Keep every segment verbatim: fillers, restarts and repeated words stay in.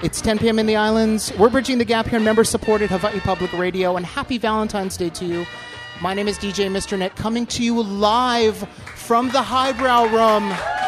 It's ten p.m. in the islands. We're bridging the gap here, member-supported Hawaii Public Radio, and happy Valentine's Day to you. My name is D J Mister Nick, coming to you live from the Highbrow Room.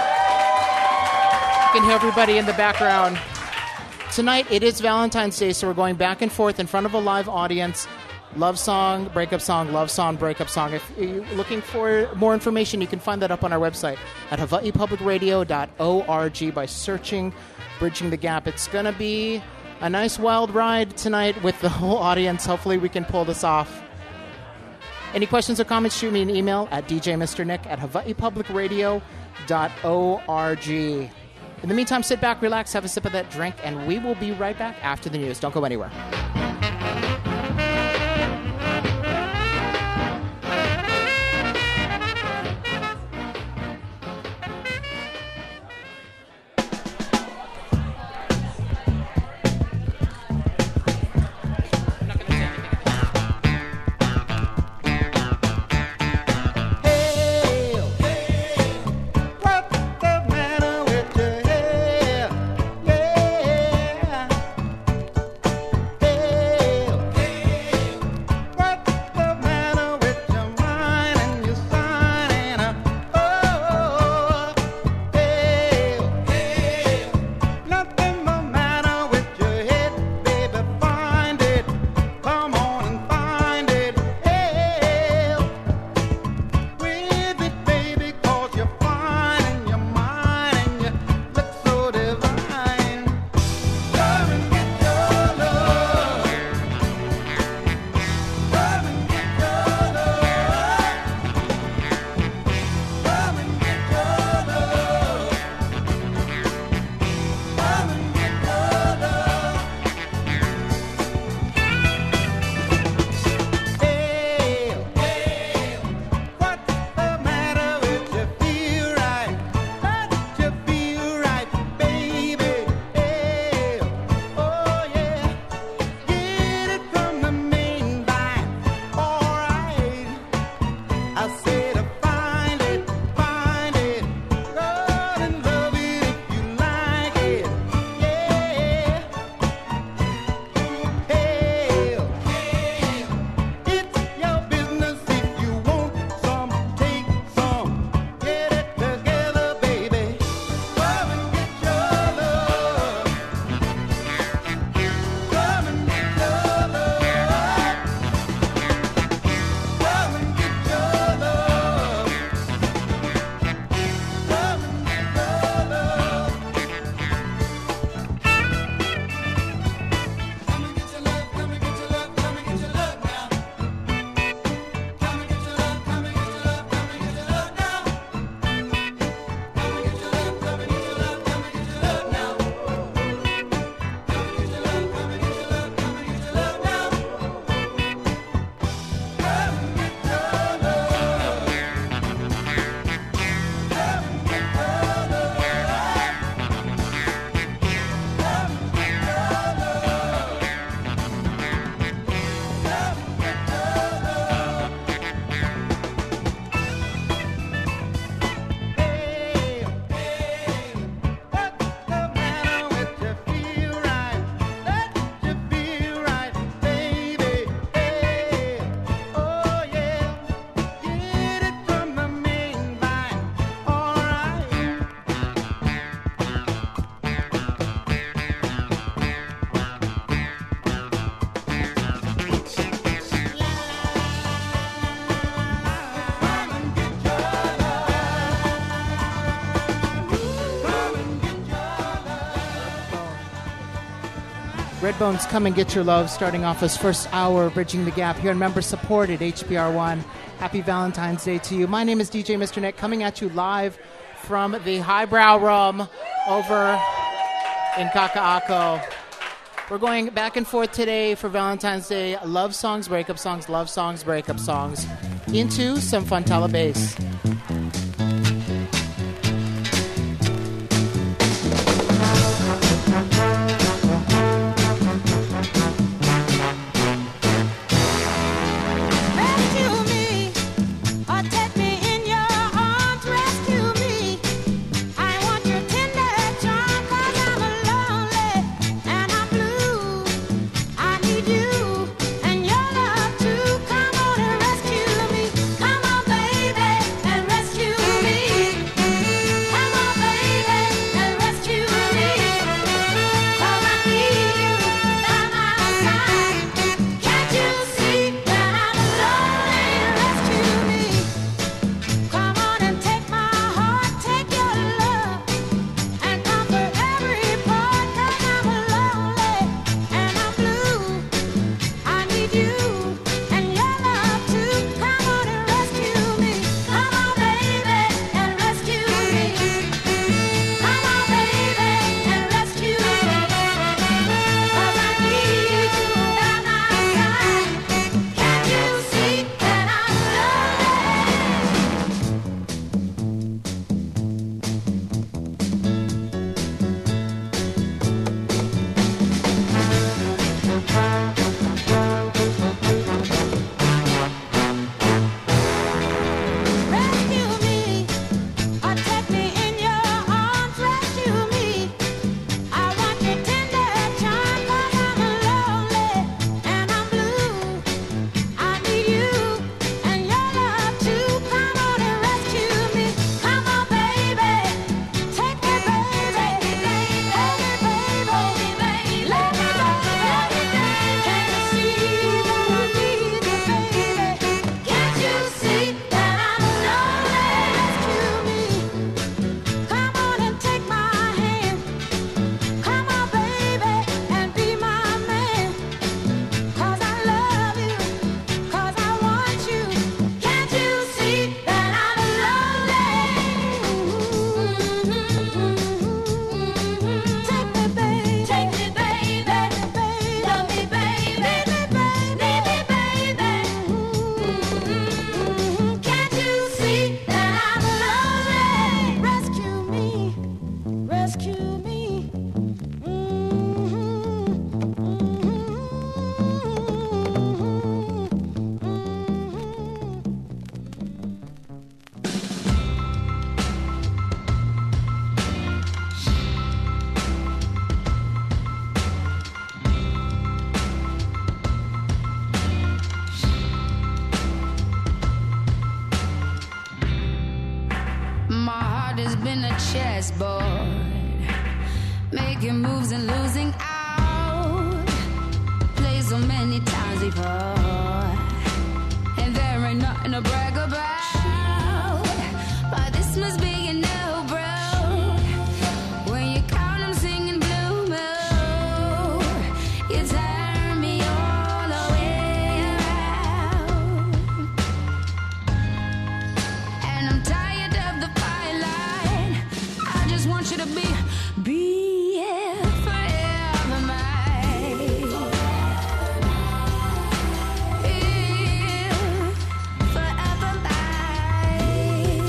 You can hear everybody in the background. Tonight, it is Valentine's Day, so we're going back and forth in front of a live audience. Love song, breakup song, love song, breakup song. If you're looking for more information, you can find that up on our website at hawaii public radio dot org by searching Bridging the Gap. It's going to be a nice wild ride tonight with the whole audience. Hopefully we can pull this off. Any questions or comments, shoot me an email at d j mister nick at hawaii public radio dot org. In the meantime, sit back, relax, have a sip of that drink, and we will be right back after the news. Don't go anywhere. Redbone's Come and Get Your Love, starting off as first hour, Bridging the Gap here on member-supported H B R one. Happy Valentine's Day to you. My name is D J Mister Nick, coming at you live from the Highbrow Room over in Kaka'ako. We're going back and forth today for Valentine's Day. Love songs, breakup songs, love songs, breakup songs, into some Fontella bass. And rescue me. Chessboard, making moves and losing out. Played so many times before, and there ain't nothing to brag about. But this must be a no, bro. When you count, I'm singing Blue Moon. You turn me all the way around, and I'm tired of the want you to be, be forever mine. Be forever mine.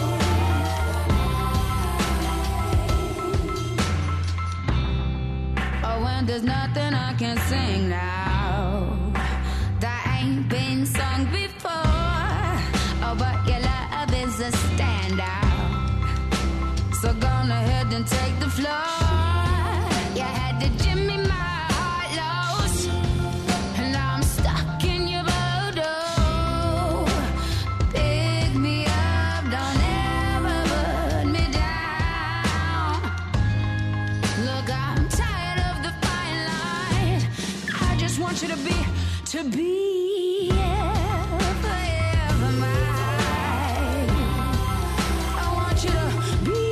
Oh, when there's nothing I can sing now that ain't been sung before. Oh, but your love is a standout. So gone ahead and take the floor. You had to jimmy my heart loose, and now I'm stuck in your boat. Pick me up, don't ever put me down. Look, I'm tired of the fine line. I just want you to be, to be yeah, forever mine. I want you to be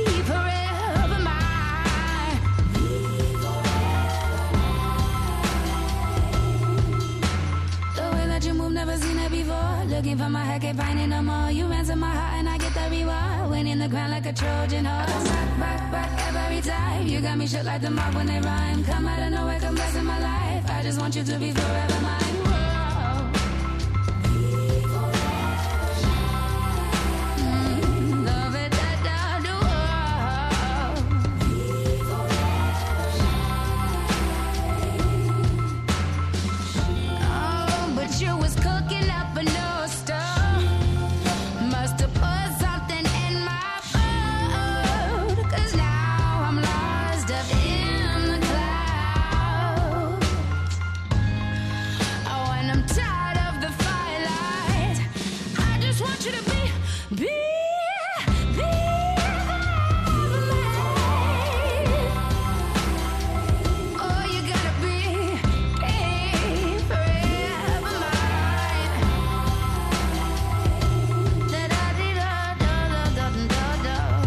never seen it before. Looking for my head, can't find it no more. You ransom my heart and I get the reward. Winning the crown like a Trojan horse. Back, back, back every time. You got me shook like the mob when they rhyme. Come out of nowhere, come blessing my life. I just want you to be forever mine. Whoa. Mm, love it, that, that, do, oh, but you was cooking up a new store. Must have put something in my food, 'cause now I'm lost up in the clouds. Oh, and I'm tired of the firelight. I just want you to be, be, be forever mine. Oh, you gotta be, be forever mine. Da da dee da da da da da da.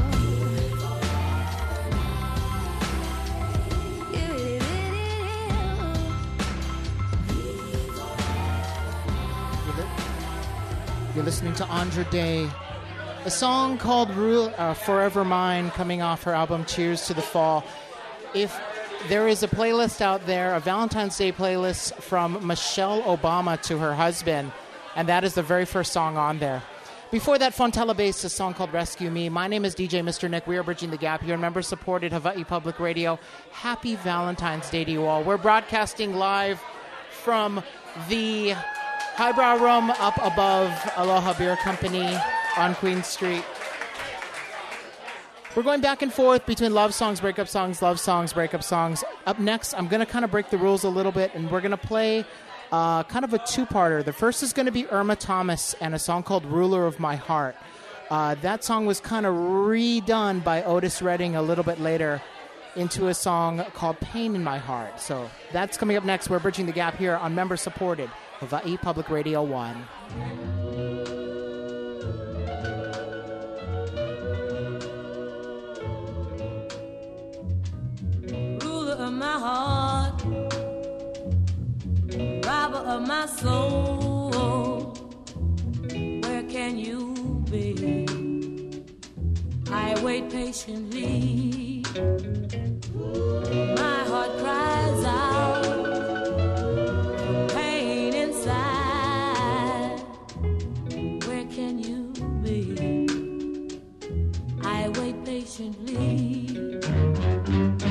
You're listening to Andra Day, a song called Rule, uh, Forever Mine, coming off her album Cheers to the Fall. If there is a playlist out there, a Valentine's Day playlist from Michelle Obama to her husband, and that is the very first song on there. Before that, Fontella Bass, a song called Rescue Me. My name is D J Mister Nick. We are Bridging the Gap here, member-supported Hawaii Public Radio. Happy Valentine's Day to you all. We're broadcasting live from the Highbrow Room up above Aloha Beer Company on Queen Street. We're going back and forth between love songs, breakup songs, love songs, breakup songs. Up next, I'm going to kind of break the rules a little bit, and we're going to play uh, kind of a two-parter. The first is going to be Irma Thomas and a song called Ruler of My Heart. Uh, that song was kind of redone by Otis Redding a little bit later into a song called Pain in My Heart. So that's coming up next. We're Bridging the Gap here on member-supported Hawaii Public Radio one. Ruler of my heart, robber of my soul, where can you be? I wait patiently. My heart cries out, pain inside. Where can you be? I wait patiently.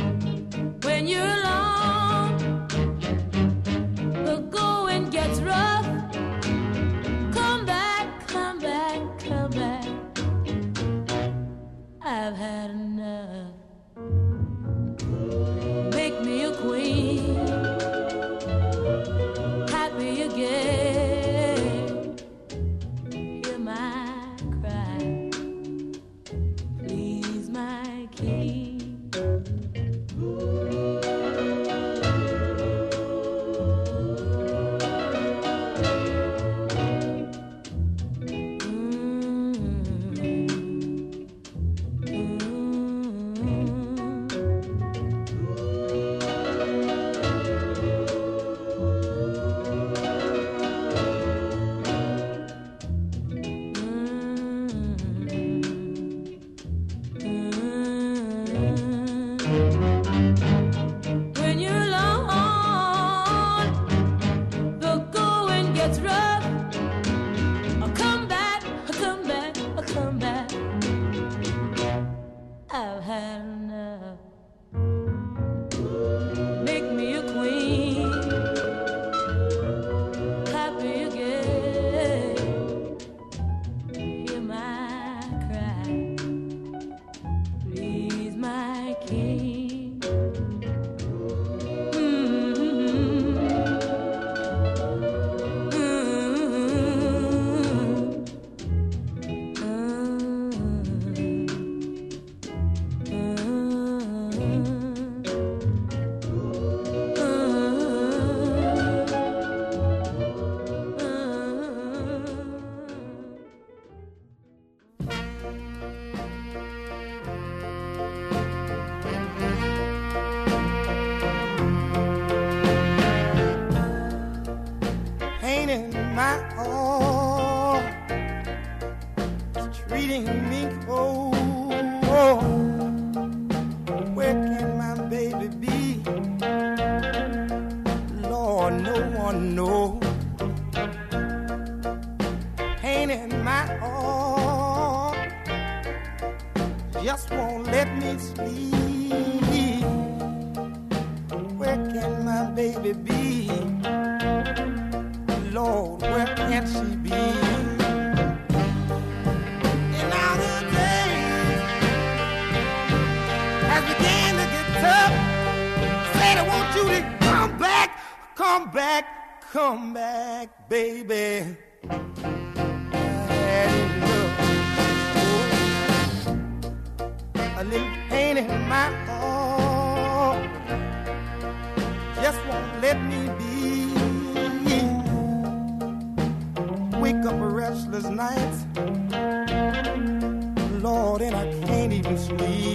can't sleep. Where can my baby be? Lord, where can she be? And now the days has began to get tough. Said I want you to come back, come back, come back, baby. A little pain in my heart just won't let me be. Wake up a restless night, Lord, and I can't even sleep.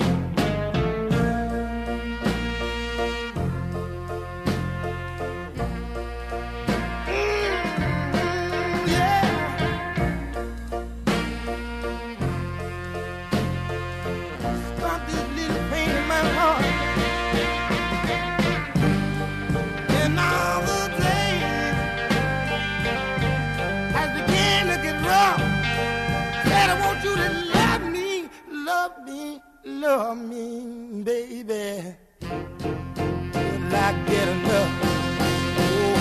Love me, baby, till I get enough. Oh,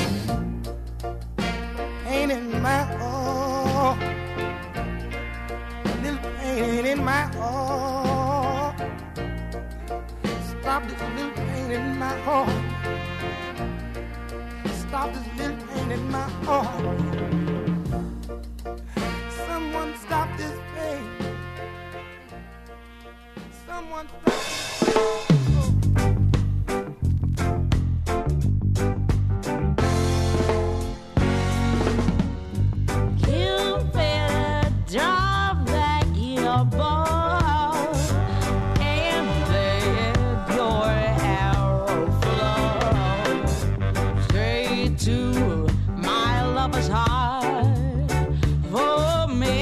pain in my heart, little pain in my heart. Stop this little pain in my heart. Stop this little pain in my heart. Someone stop this pain. Someone You better drop back your ball and let your arrow flow straight to my lover's heart. For me,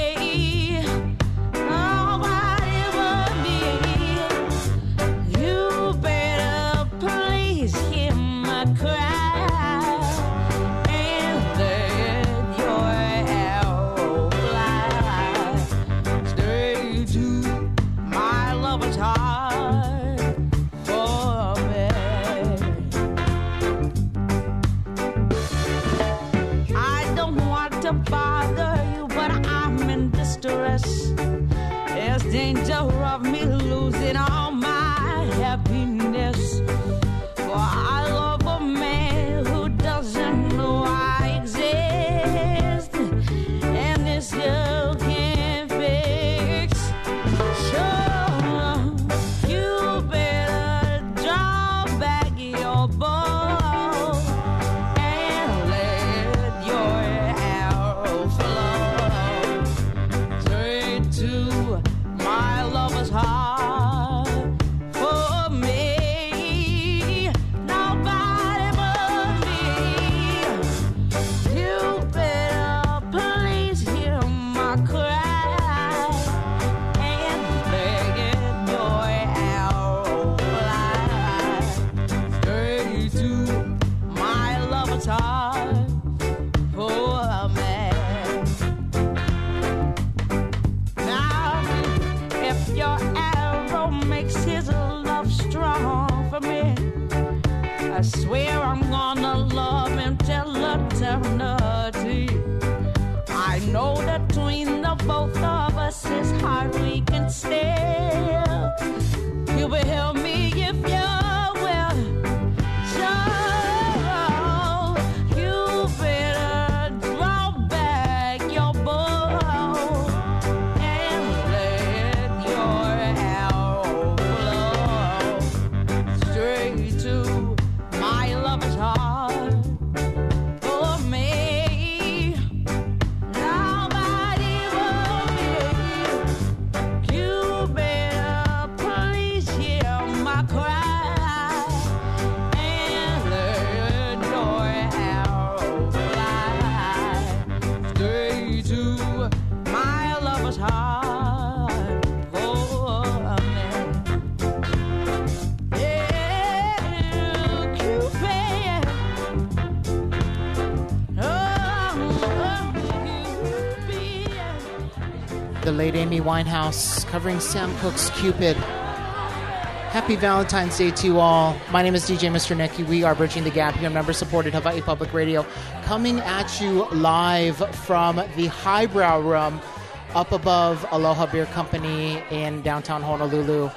nobody but me. You better please hear my cry and let your arrow fly straight to my lover's heart. For me, I don't want to bother you, but I'm in distress. There's danger of me losing all my happiness. For I love a man who doesn't know I exist, and this you can't fix. So you better draw back your bow and let your arrow flow straight to my lover's heart. For me, nobody but me. You better please hear my cry and let your arrow fly straight to my lover's heart. For me. Now, if your arrow makes his love strong for me, I swear I'm gonna love him till eternity. I know that between the both of us is hard we can steal. You will help me if you will. So you better draw back your bow and let your arrow flow straight to my lover's heart. For me, nobody but me. You better please hear my cry and let your arrow fly straight to my lover's heart. For me, yeah, Cupid. Oh, Cupid. The late Amy Winehouse covering Sam Cooke's Cupid. Happy Valentine's Day to you all. My name is D J Mister Nicky. We are Bridging the Gap here, member-supported Hawaii Public Radio, coming at you live from the Highbrow Room up above Aloha Beer Company in downtown Honolulu.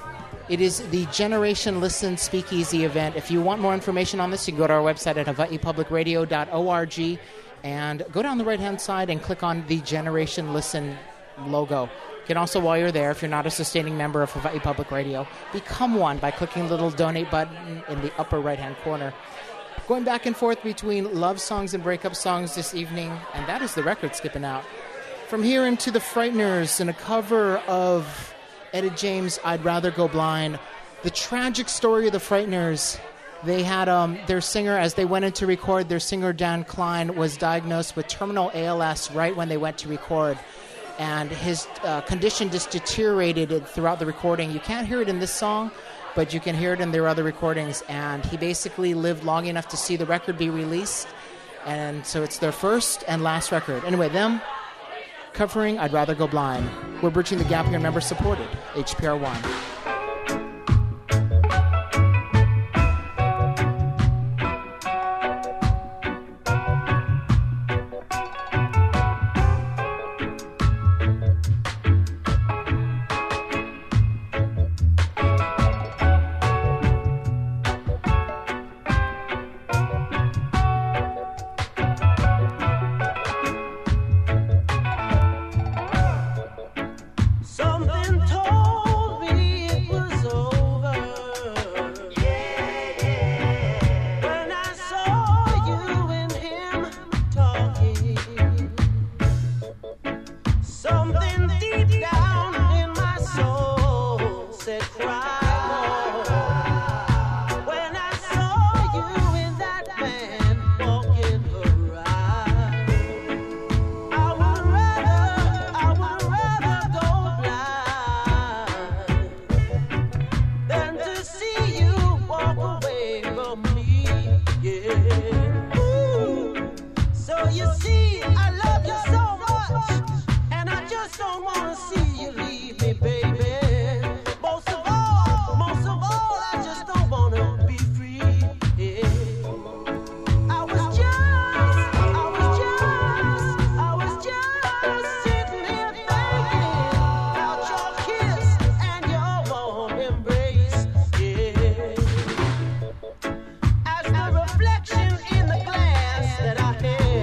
It is the Generation Listen Speakeasy event. If you want more information on this, you can go to our website at hawaii public radio dot org and go down the right-hand side and click on the Generation Listen logo. You can also, while you're there, if you're not a sustaining member of Hawaii Public Radio, become one by clicking the little donate button in the upper right-hand corner. Going back and forth between love songs and breakup songs this evening, and that is the record skipping out. From here into the Frighteners in a cover of Etta James' I'd Rather Go Blind. The tragic story of the Frighteners. They had um, their singer, as they went in to record, their singer Dan Klein was diagnosed with terminal A L S right when they went to record. And his uh, condition just deteriorated throughout the recording. You can't hear it in this song, but you can hear it in their other recordings. And he basically lived long enough to see the record be released. And so it's their first and last record. Anyway, them covering I'd Rather Go Blind. We're Bridging the Gap here, member supported, H P R one.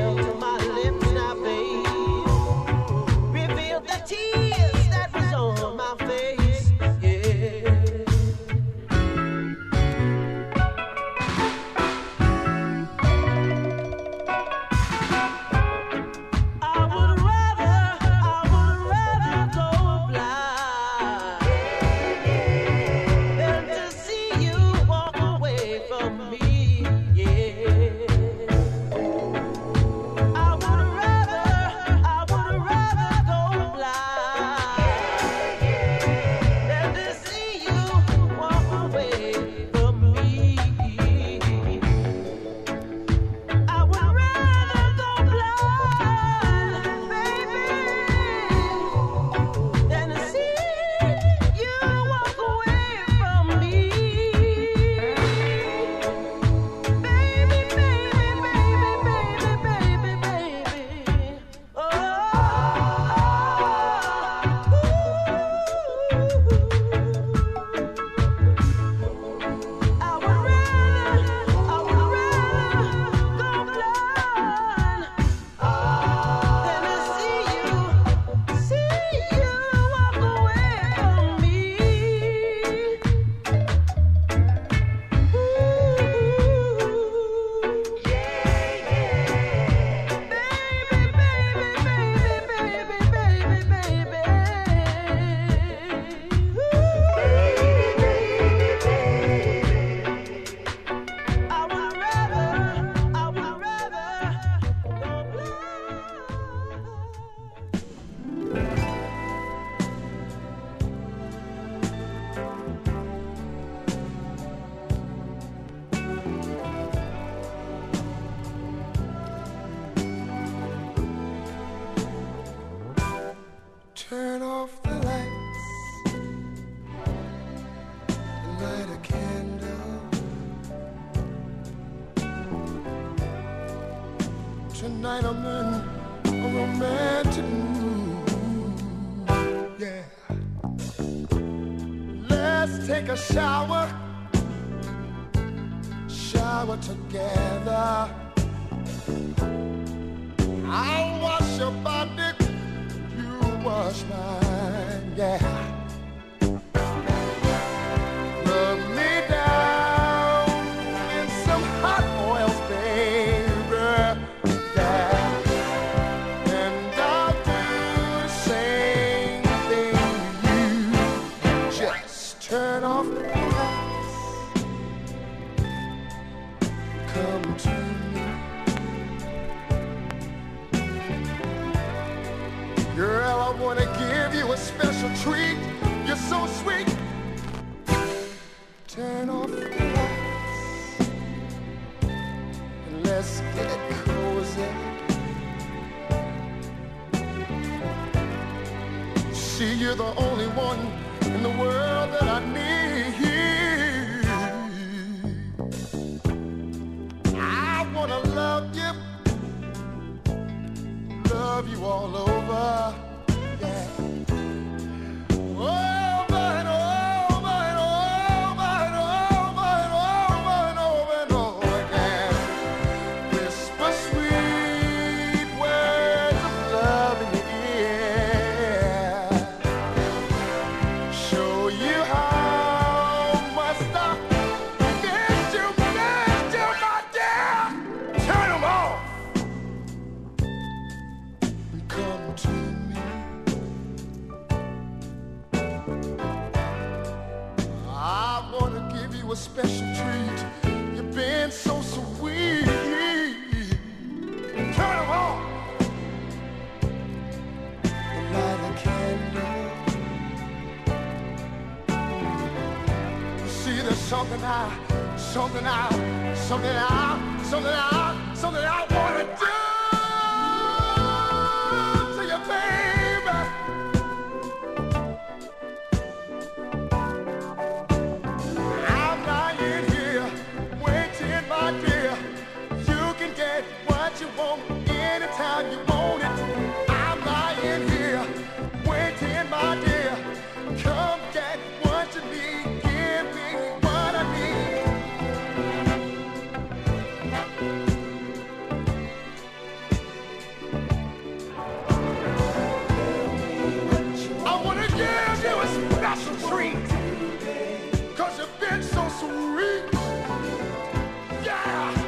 Tears that was on Tonight I'm in a romantic mood. Yeah. Let's take a shower. Shower together. I'll wash your body. You wash mine. Yeah. Rub me down in some hot oils, baby. Yeah. And I'll do the same thing to you. Just turn off the lights. Come to me. Girl, I want to give you a special treat. You're so sweet. Turn off the lights and let's get cozy. See, you're the only one in the world that I need. I wanna love you, love you all over. Yeah. Oh. A special treat. You've been so sweet. Turn them on. Light a candle. See, there's something I, something I, something I, something I, something I wanna do to you, baby. You want anytime you want it. I'm lying here waiting, my dear. Come get what you need. Give me what I need. I want to give you a special treat, 'cause you've been so sweet. Yeah.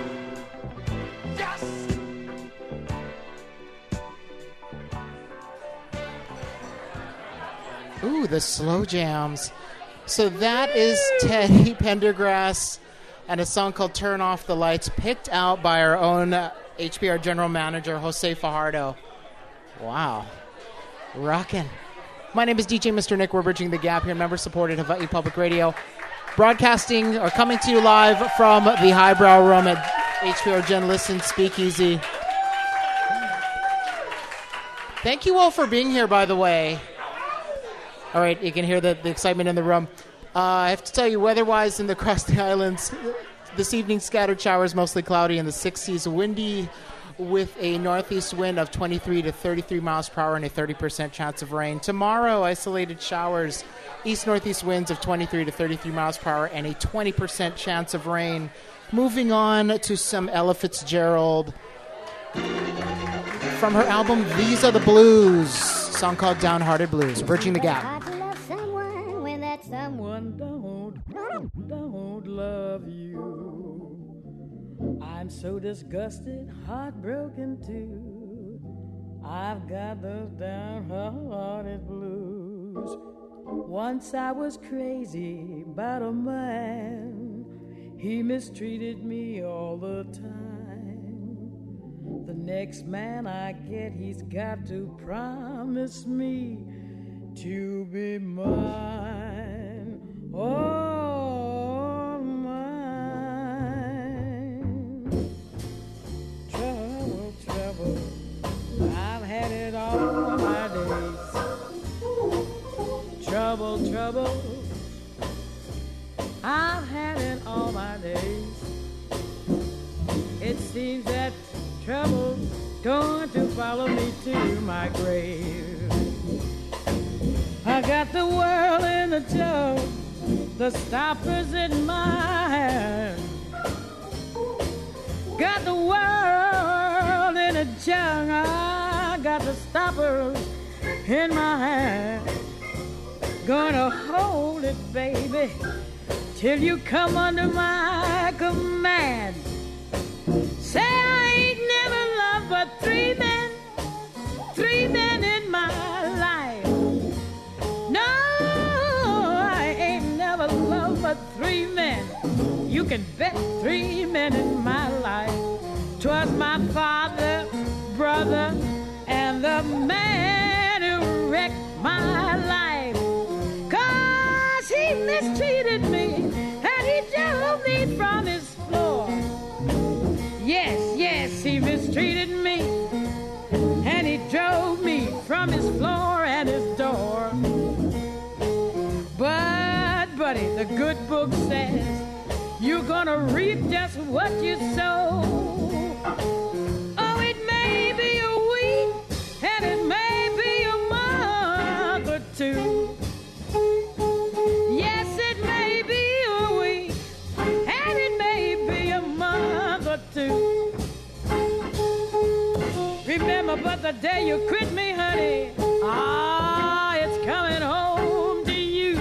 Ooh, the slow jams. So that is Teddy Pendergrass and a song called Turn Off the Lights, picked out by our own uh, H P R general manager, Jose Fajardo. Wow. Rockin'. My name is D J Mister Nick. We're bridging the gap here, member-supported Hawaii Public Radio. Broadcasting or coming to you live from the Highbrow Room at H P R Gen Listen Speakeasy. Thank you all for being here, by the way. All right, you can hear the, the excitement in the room. Uh, I have to tell you, weather-wise in the across the islands, this evening scattered showers, mostly cloudy in the sixties, windy with a northeast wind of twenty-three to thirty-three miles per hour and a thirty percent chance of rain. Tomorrow, isolated showers, east-northeast winds of twenty-three to thirty-three miles per hour and a twenty percent chance of rain. Moving on to some Ella Fitzgerald. From her album, These Are the Blues, song called Downhearted Blues, Bridging the Gap. I'd love someone when that someone don't, don't love you. I'm so disgusted, heartbroken too. I've got those downhearted blues. Once I was crazy about a man. He mistreated me all the time. The next man I get, he's got to promise me to be mine, all mine. Trouble, trouble, I've had it all my days. Trouble, trouble, I've had it all my days. It seems that trouble going to follow me to my grave. I got the world in a jug, the stoppers in my hand. Got the world in a jug, I got the stoppers in my hand. Gonna hold it, baby, till you come under my command. Say I ain't never loved but three men, three men in my life. No, I ain't never loved but three men. You can bet three men in my life. 'Twas my father, brother, and the man who wrecked my life. 'Cause he mistreated me and he drove me from his floor. Yes, yes, he mistreated me and he drove me from his floor and his door. But, buddy, the good book says you're gonna reap just what you sow. Oh, it may be a week and it may be a month or two. Yes, it may be a week and it may be a month or two. Remember, but the day you quit me, honey, ah, it's coming home to you.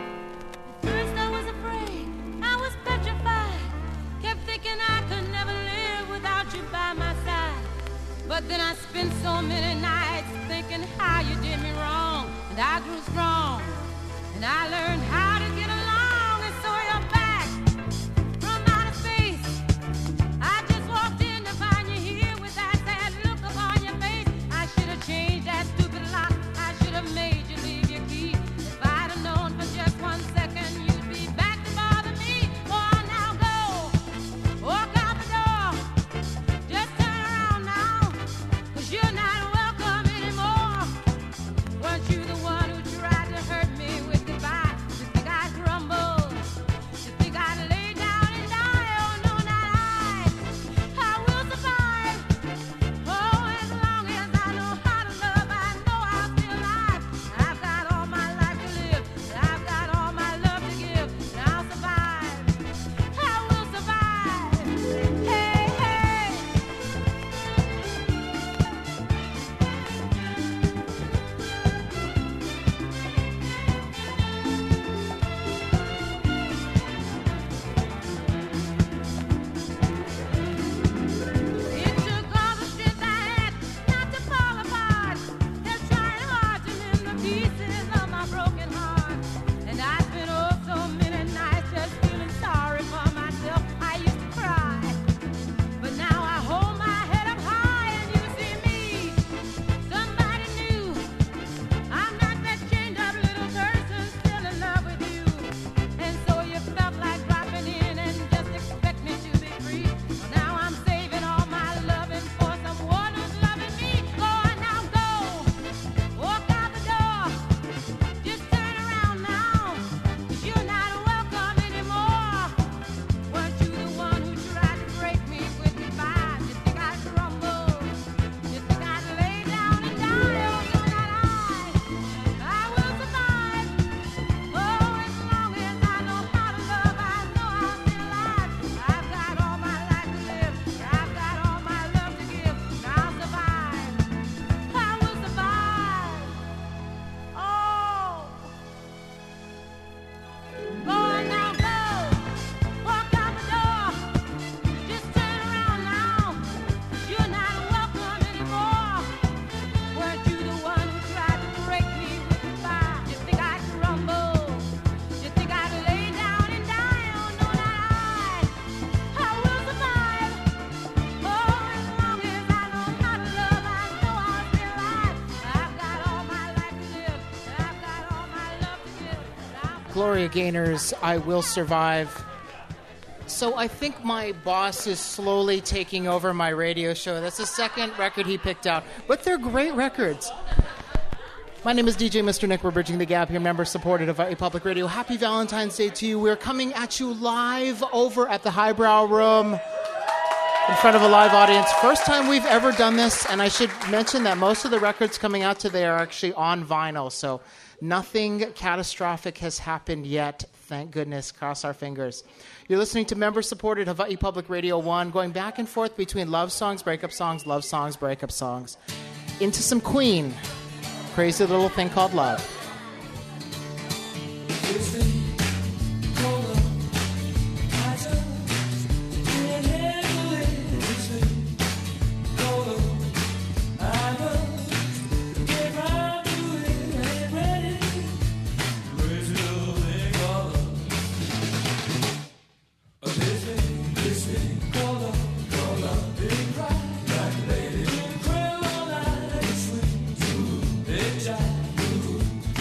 First I was afraid, I was petrified, kept thinking I could never live. And I learned how to get along, and so you're back from outer space. I just walked in to find you here with that sad look upon your face. I should have changed that stupid lock. I should have made you leave your key. If I'd have known for just one second you'd be back to bother me. Oh, now go, walk out the door. Just turn around now, 'cause you're not welcome anymore. Weren't you the one who tried to hurt me with goodbye? You think I'd crumble? You think I'd lay down and die? Oh, no, not I. I will survive. Oh, as long as I know how to love, I know I'll be alive. I've got all my life to live. I've got all my love to give. And I'll survive. I will survive. Hey, hey. It took all the strength I had not to fall apart. They're trying hard to mend the pieces of my broken heart. And I spent oh so many nights just feeling sorry for myself. I used to cry, but now I hold my head up high and you see me. Somebody new. I'm not that chained up little person still in love with you. And so you felt like dropping in and just expect me to be free. Well, now I'm saving all my loving for someone who's loving me. Go on now, go. Walk out the door. Just turn around now, 'cause you're not welcome anymore. Weren't you the one who tried to break me with goodbye? You think I'd crumble? You think I'd lay down and die? Oh, no, not I. I will survive. Oh, as long as I know how to love, I know I'll be alive. I've got all my life to live. I've got all my love to give. And I'll survive. I will survive. Oh. Go on now, go. Walk out the door. Just turn around now. 'Cause you're not welcome anymore. Weren't you the one who tried to break me with goodbye? You think I'd crumble? You think I'd lay down and die? Oh, no, not I. I will survive. Oh, as long as I know how to love, I know I'll be alive. I've got all my life to live. I've got all my love to give. And I'll Gloria Gaynor's I Will Survive. So I think my boss is slowly taking over my radio show. That's the second record he picked out. But they're great records. My name is D J Mister Nick. We're bridging the gap here, member supported of Public Radio. Happy Valentine's Day to you. We're coming at you live over at the Highbrow Room in front of a live audience. First time we've ever done this, and I should mention that most of the records coming out today are actually on vinyl, so nothing catastrophic has happened yet. Thank goodness. Cross our fingers. You're listening to member-supported Hawaii Public Radio one, going back and forth between love songs, breakup songs, love songs, breakup songs, into some Queen. Crazy little thing called love. Like a lady in cradle, all night, sweet, big child.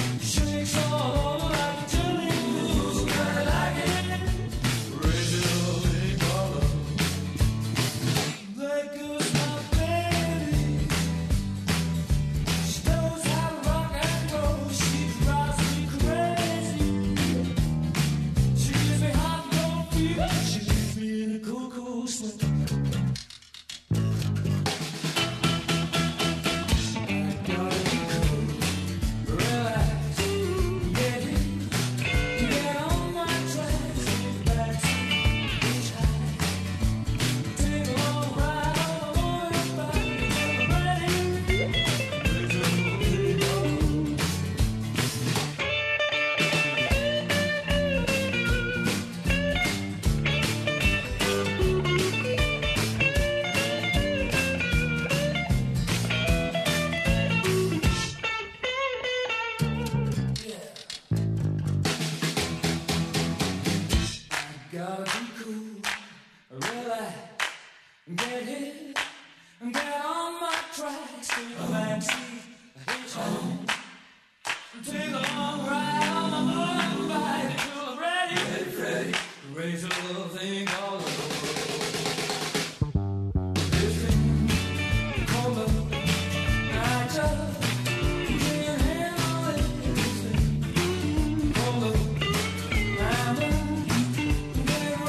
Gotta be cool, really get hit, get on my tracks, take a backseat, hitchhike, take a long ride on my motorbike until I'm ready, ready, ready, raise a little thing called the road. This thing called love, I just can't handle it. This thing called love, I'm a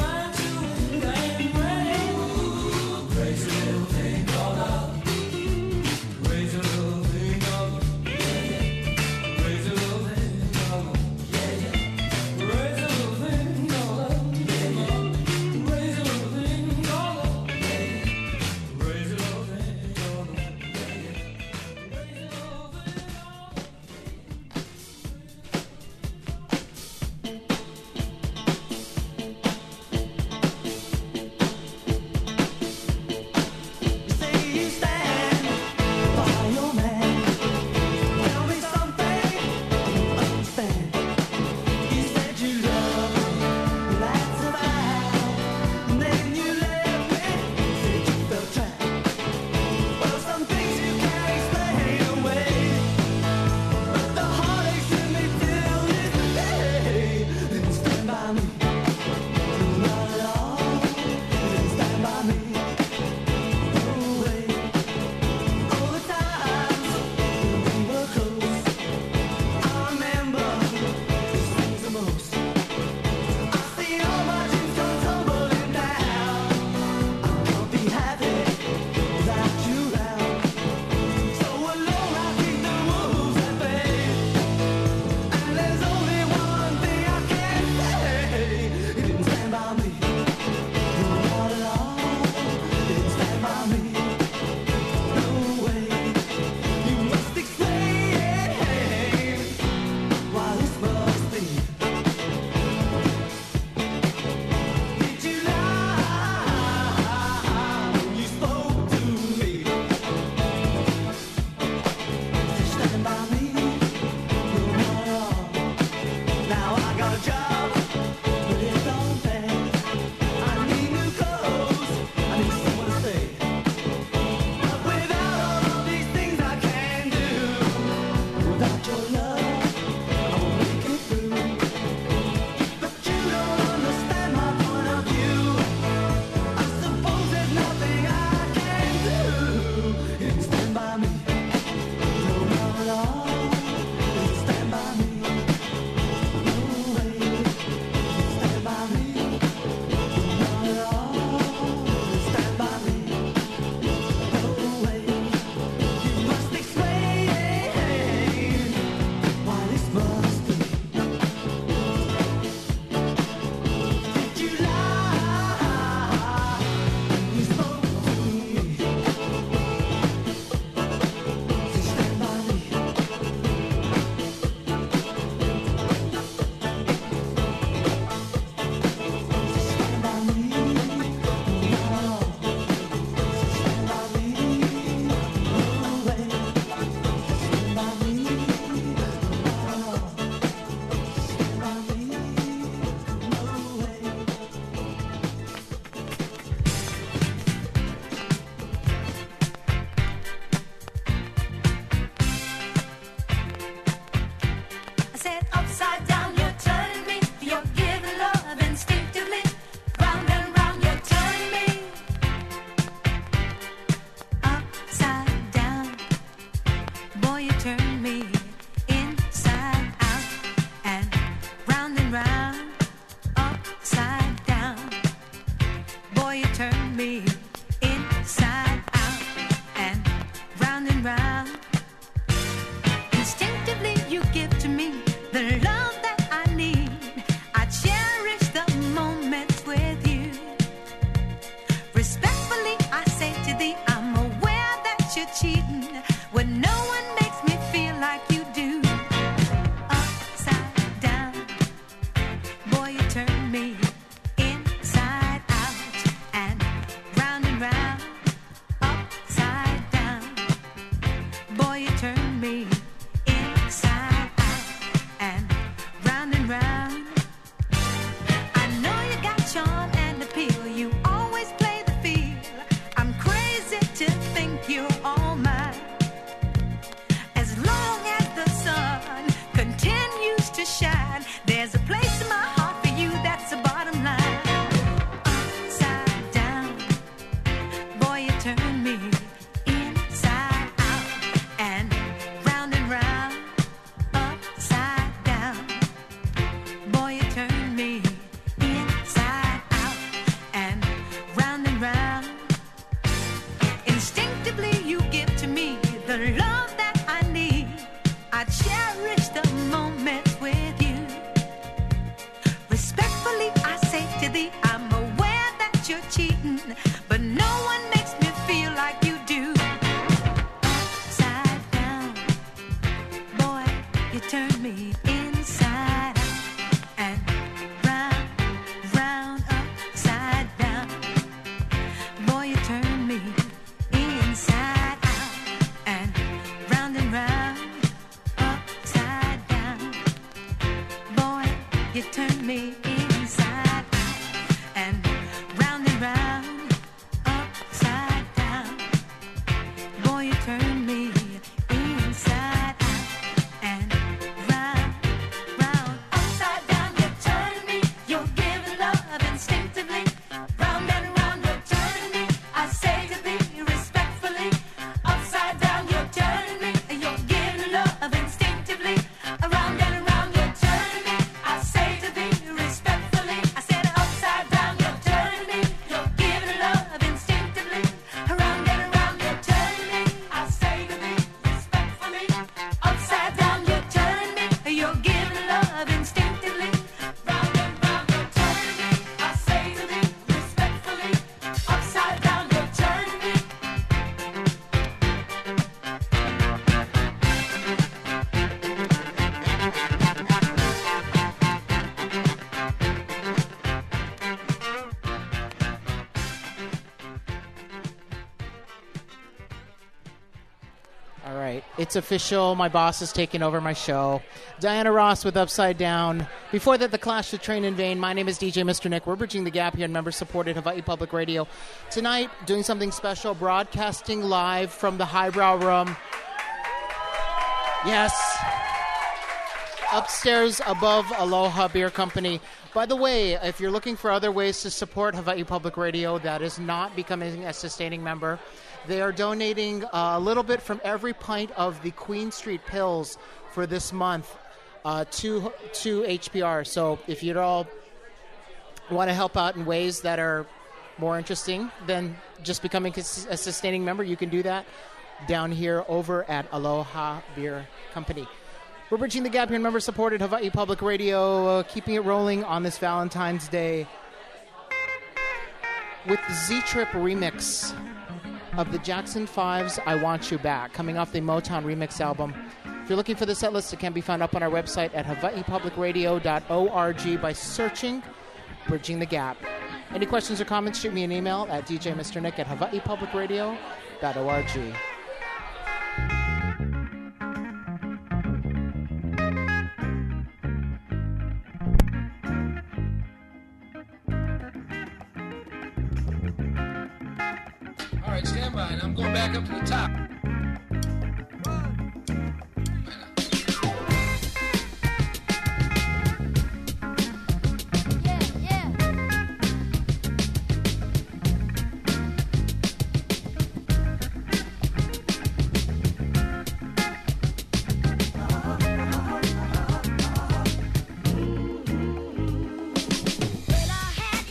to thee. I'm aware that you're cheating, but no one makes me feel like you do. Upside down, boy, you turn me inside out and round, round, upside down. Boy, you turn me inside out and round and round, upside down. Boy, you turn me inside out and round and round, upside down. Boy, you turn me inside out and round, round, upside down. You turn me, you're giving love instinctively. Round and round, you're turning me. I say to thee respectfully, upside down, you're turning me. You're giving love instinctively. Around and around, you're turning me. I say to thee respectfully. I said upside down, you're turning me. You're giving love instinctively. Around and around, you're turning me. I say to thee respectfully. Upside down, you're turning me. You're giving love instinctively. Round and round, you're turning me. I say to thee respectfully. Upside down, you're turning me. All right, it's official. My boss is taking over my show. Diana Ross with Upside Down. Before that, The Clash with Train in Vain. My name is D J Mister Nick. We're bridging the gap here in member-supported Hawaii Public Radio. Tonight, doing something special, broadcasting live from the Highbrow Room. Yes. Upstairs above Aloha Beer Company. By the way, if you're looking for other ways to support Hawaii Public Radio that is not becoming a sustaining member, they are donating uh, a little bit from every pint of the Queen Street Pills for this month uh, to, to H P R. So if you all want to help out in ways that are more interesting than just becoming a sustaining member, you can do that down here over at Aloha Beer Company. We're bridging the gap here in member-supported Hawaii Public Radio, uh, keeping it rolling on this Valentine's Day with the Z-Trip remix of the Jackson Five's I Want You Back, coming off the Motown Remix album. If you're looking for the set list, it can be found up on our website at hawaii public radio dot org by searching Bridging the Gap. Any questions or comments, shoot me an email at d j mister nick at hawaii public radio dot org. All right, stand by, and I'm going back up to the top.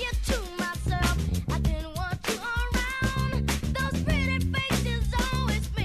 Those pretty faces always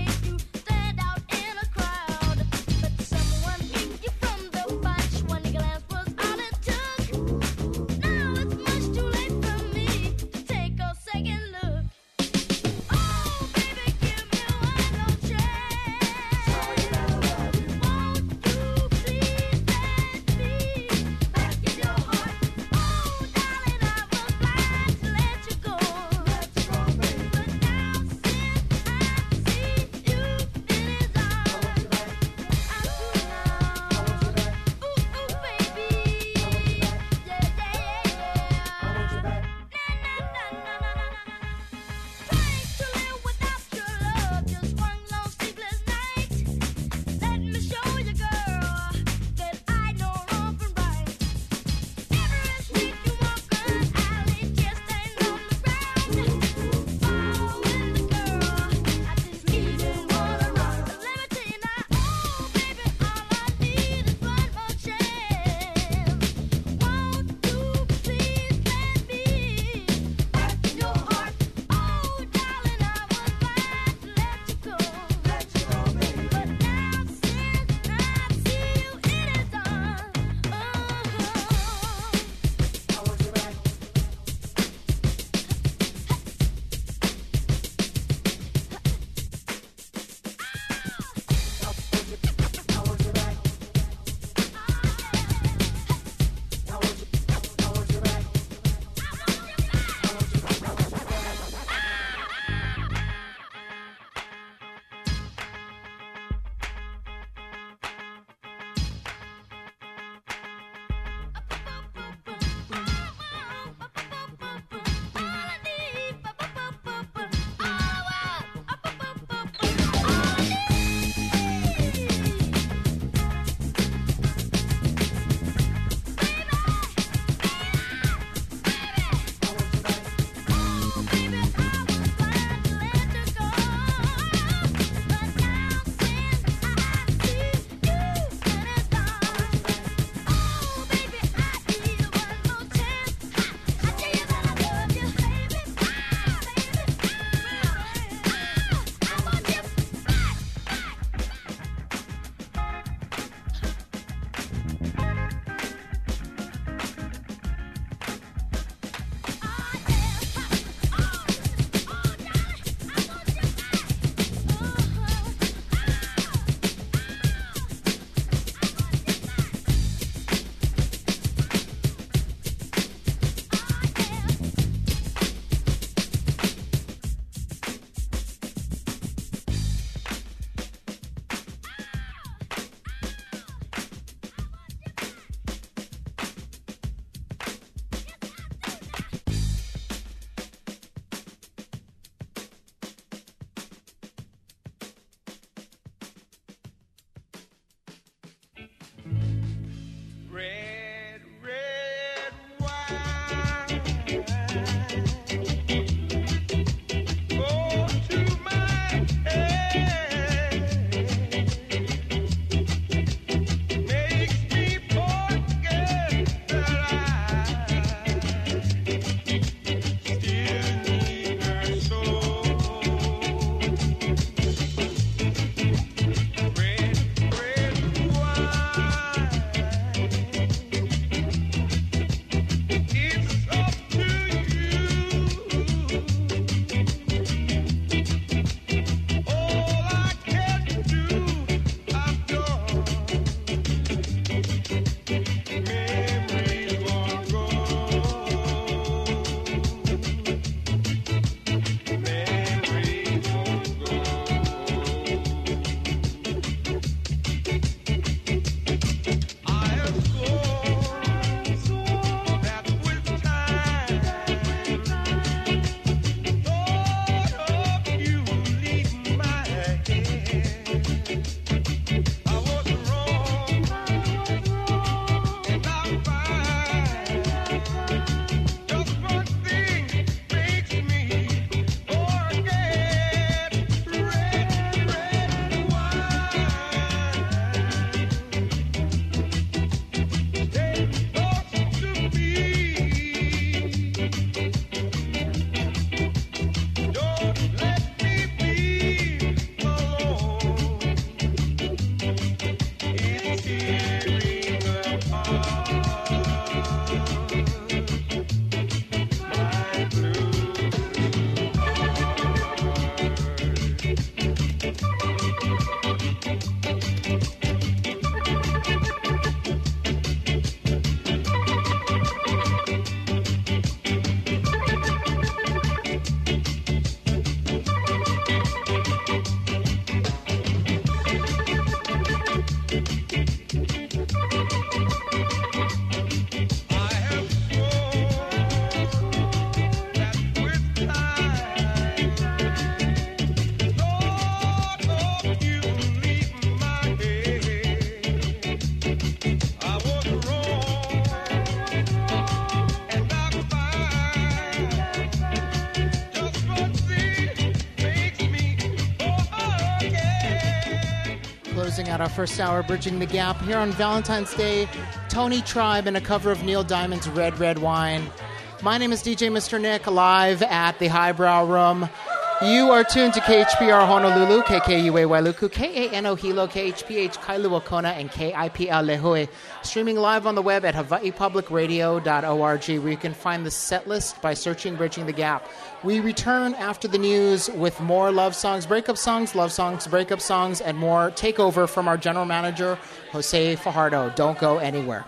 closing out our first hour, Bridging the Gap. Here on Valentine's Day, Tony Tribe and a cover of Neil Diamond's Red, Red Wine. My name is D J Mister Nick, live at the Highbrow Room. You are tuned to K H P R Honolulu, K K U A Wailuku, K A N O Hilo, K H P H Kailua Kona, and K I P L Lehue. Streaming live on the web at hawaii public radio dot org, where you can find the set list by searching Bridging the Gap. We return after the news with more love songs, breakup songs, love songs, breakup songs, and more takeover from our general manager, Jose Fajardo. Don't go anywhere.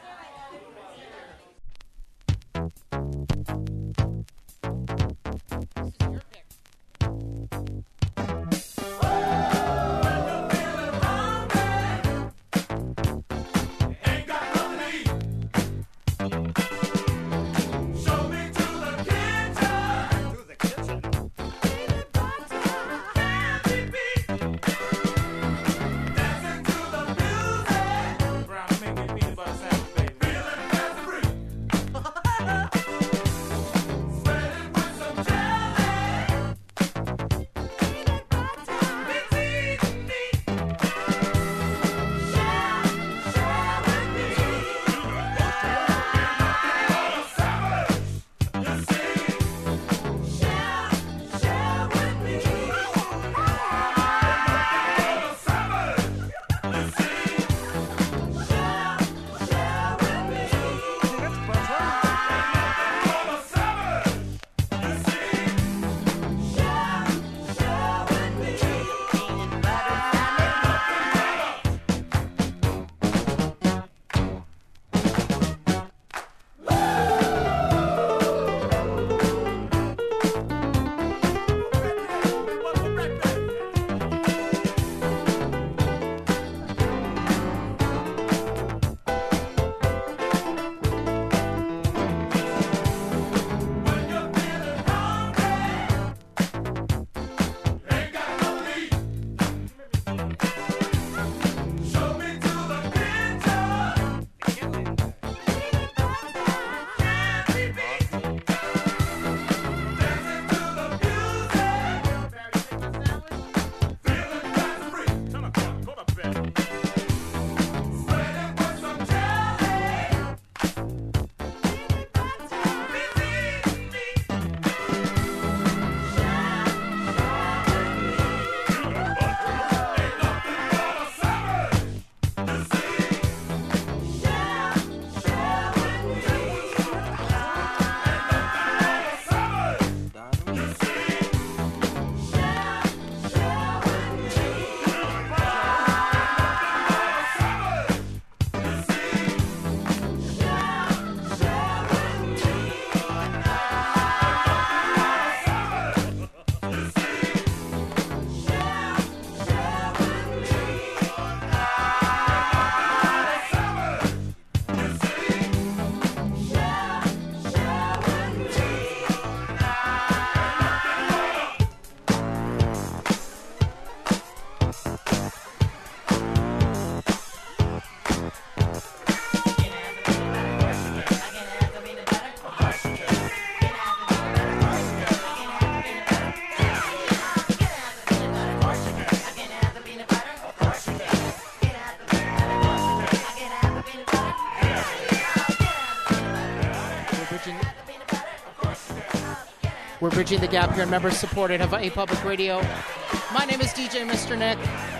We're bridging the gap here, members supported Hawaii Public Radio. My name is D J Mister Nick.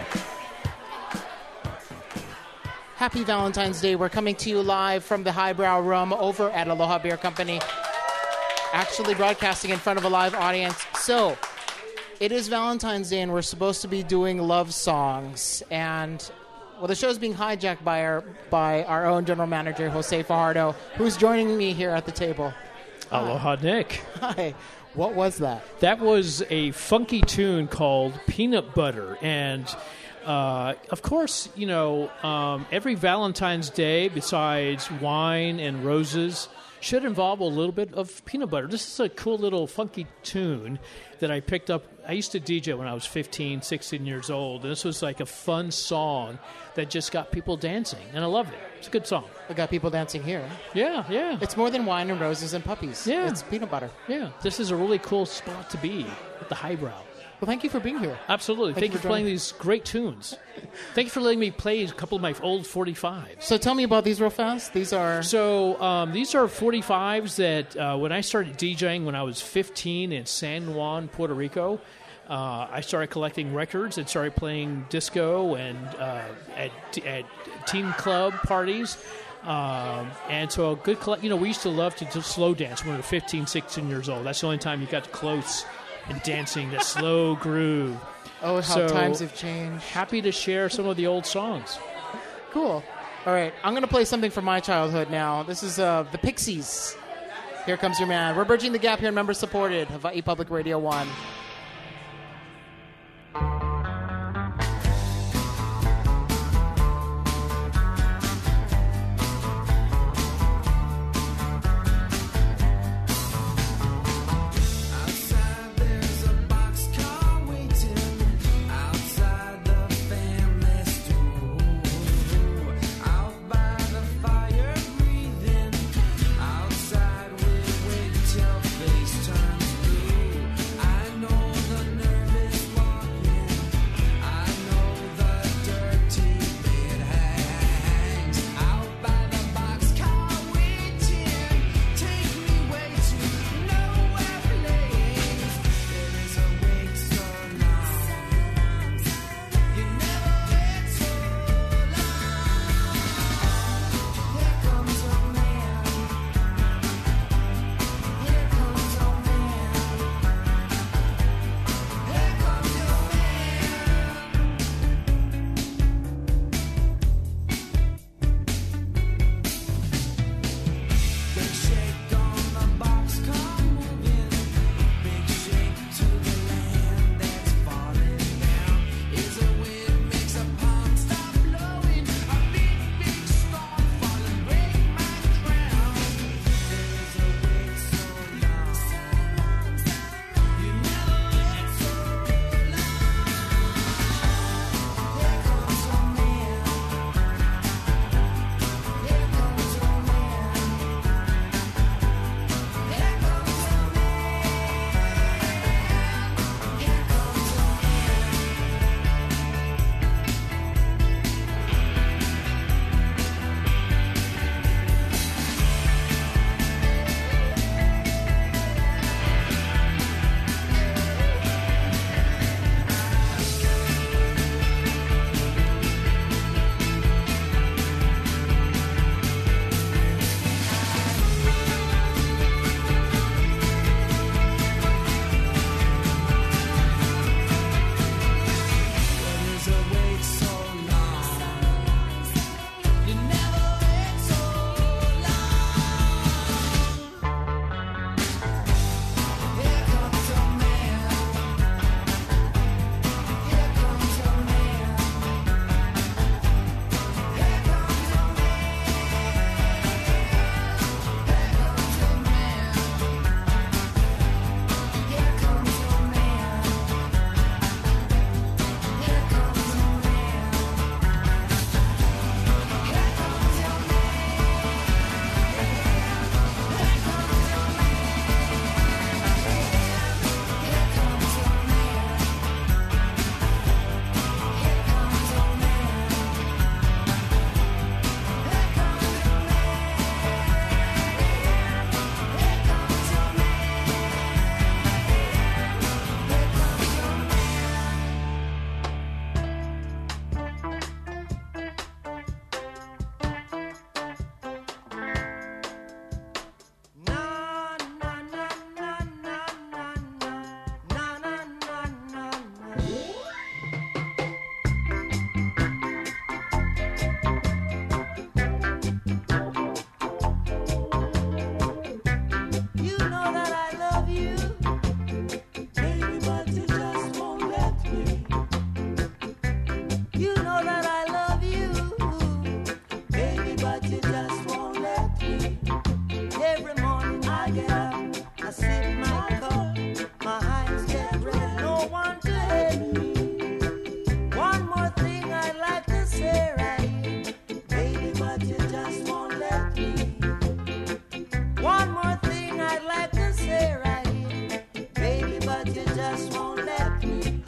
Happy Valentine's Day. We're coming to you live from the Highbrow Room over at Aloha Beer Company, actually broadcasting in front of a live audience. So, it is Valentine's Day, and we're supposed to be doing love songs. And, well, the show's being hijacked by our by our own general manager, Jose Fajardo, who's joining me here at the table. Aloha, Nick. Hi. What was that? That was a funky tune called Peanut Butter. And, uh, of course, you know, um, every Valentine's Day, besides wine and roses, should involve a little bit of peanut butter. This is a cool little funky tune that I picked up. I used to D J when I was fifteen, sixteen years old. And this was like a fun song that just got people dancing. And I loved it. It's a good song. We got people dancing here. Yeah, yeah. It's more than wine and roses and puppies. Yeah. It's peanut butter. Yeah. This is a really cool spot to be at the Highbrow. Well, thank you for being here. Absolutely. Thank, Thank you you for for playing joining. these great tunes. Thank you for letting me play a couple of my old forty-fives. So tell me about these real fast. These are... So um, these are forty-fives that uh, when I started DJing when I was fifteen in San Juan, Puerto Rico, uh, I started collecting records and started playing disco and uh, at, at teen club parties. Um, and so a good, coll- you know, we used to love to just slow dance when we were fifteen, sixteen years old. That's the only time you got close and dancing, that slow groove. Oh, how So- times have changed. Happy to share some of the old songs. Cool. All right, I'm going to play something from my childhood now. This is uh, the Pixies. Here Comes Your Man. We're bridging the gap here, member supported, Hawaii Public Radio one. Outside there's a boxcar waiting. Outside the family store. Out by the fire breathing. Outside we wait till face turns blue. I know the nervous walking. I know the dirty bed hangs. Out by the boxcar waiting. Take me way to nowhere place. There is a wait so long. You never wait so long. Here comes a man. Here comes a man. Here comes your Big shake on the boxcar moving. Big shake to the land that's falling down. Is a wind makes a palm stop blowing. A big, big storm falling, break my crown. There is a wait so long. You never wait so long. Here comes a man. Here comes a man. Here comes a man. Here comes a There is a wait so long. You never wait so long. Here comes a man. Here comes a man. Here comes a man. Here comes a man. Here comes a man. Here comes a man. Here comes your Na na na na na na na na na na na na. You know that I love you, baby, but you just won't let me. You know that I love you, baby, but you just won't let me. Every morning I get up, I sip my cup, my eyes get red, no one to help me. One more thing I'd like to say right here, baby, but you just won't let me. One more thing I'd like to say right here, baby, but you just won't let me.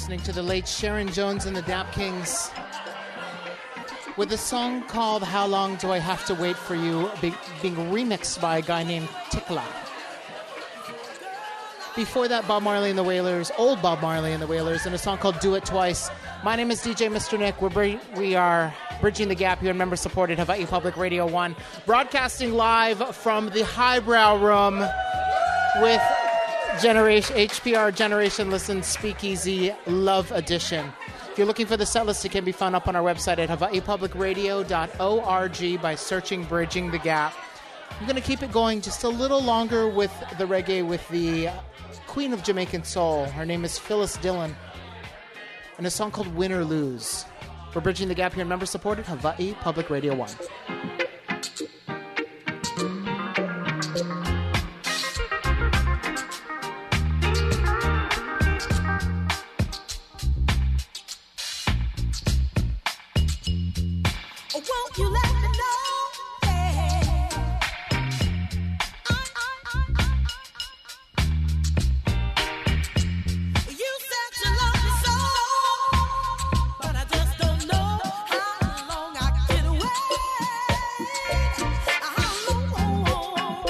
listening to the late Sharon Jones and the Dap Kings with a song called How Long Do I Have to Wait for You, be- being remixed by a guy named Tikla. Before that, Bob Marley and the Wailers, old Bob Marley and the Wailers, and a song called Do It Twice. My name is D J Mister Nick. We're br- we are bridging the gap here in member-supported Hawaii Public Radio one, broadcasting live from the Highbrow Room with Generation H P R Generation Listen Speakeasy Love Edition. If you're looking for the set list, it can be found up on our website at hawaii public radio dot org by searching Bridging the Gap. I'm going to keep it going just a little longer with the reggae with the Queen of Jamaican Soul. Her name is Phyllis Dillon, and a song called Win or Lose. We're Bridging the Gap here in member-supported Hawaii Public Radio one. Won't you let me know? Yeah. You said you love me so, but I just don't know how long I can wait. How long?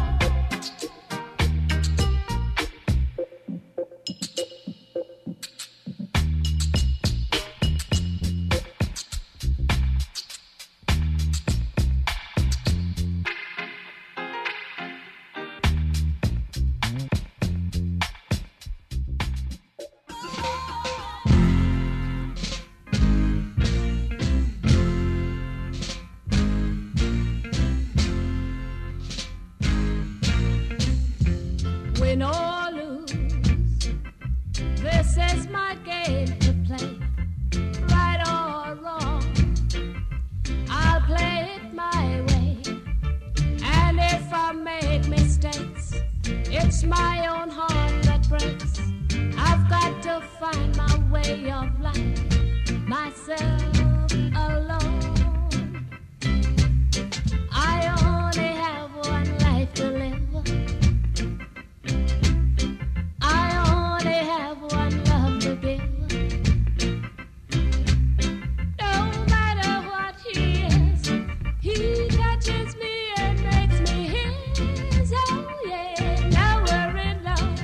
Win or lose, this is my game to play. Right or wrong, I'll play it my way. And if I make mistakes, it's my own heart that breaks. I've got to find my way of life, myself alone. I only have one life to live. I only have one love to give. No matter what he is, he touches me and makes me his. Oh yeah, now we're in love.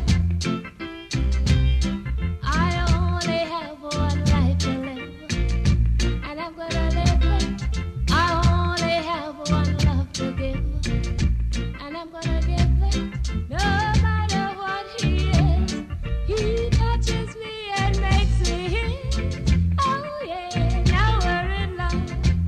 I only have one life to live, and I'm gonna live it. I only have one love to give, and I'm gonna give it. No matter what he is, he touches me and makes me his. Oh yeah, now we're in love.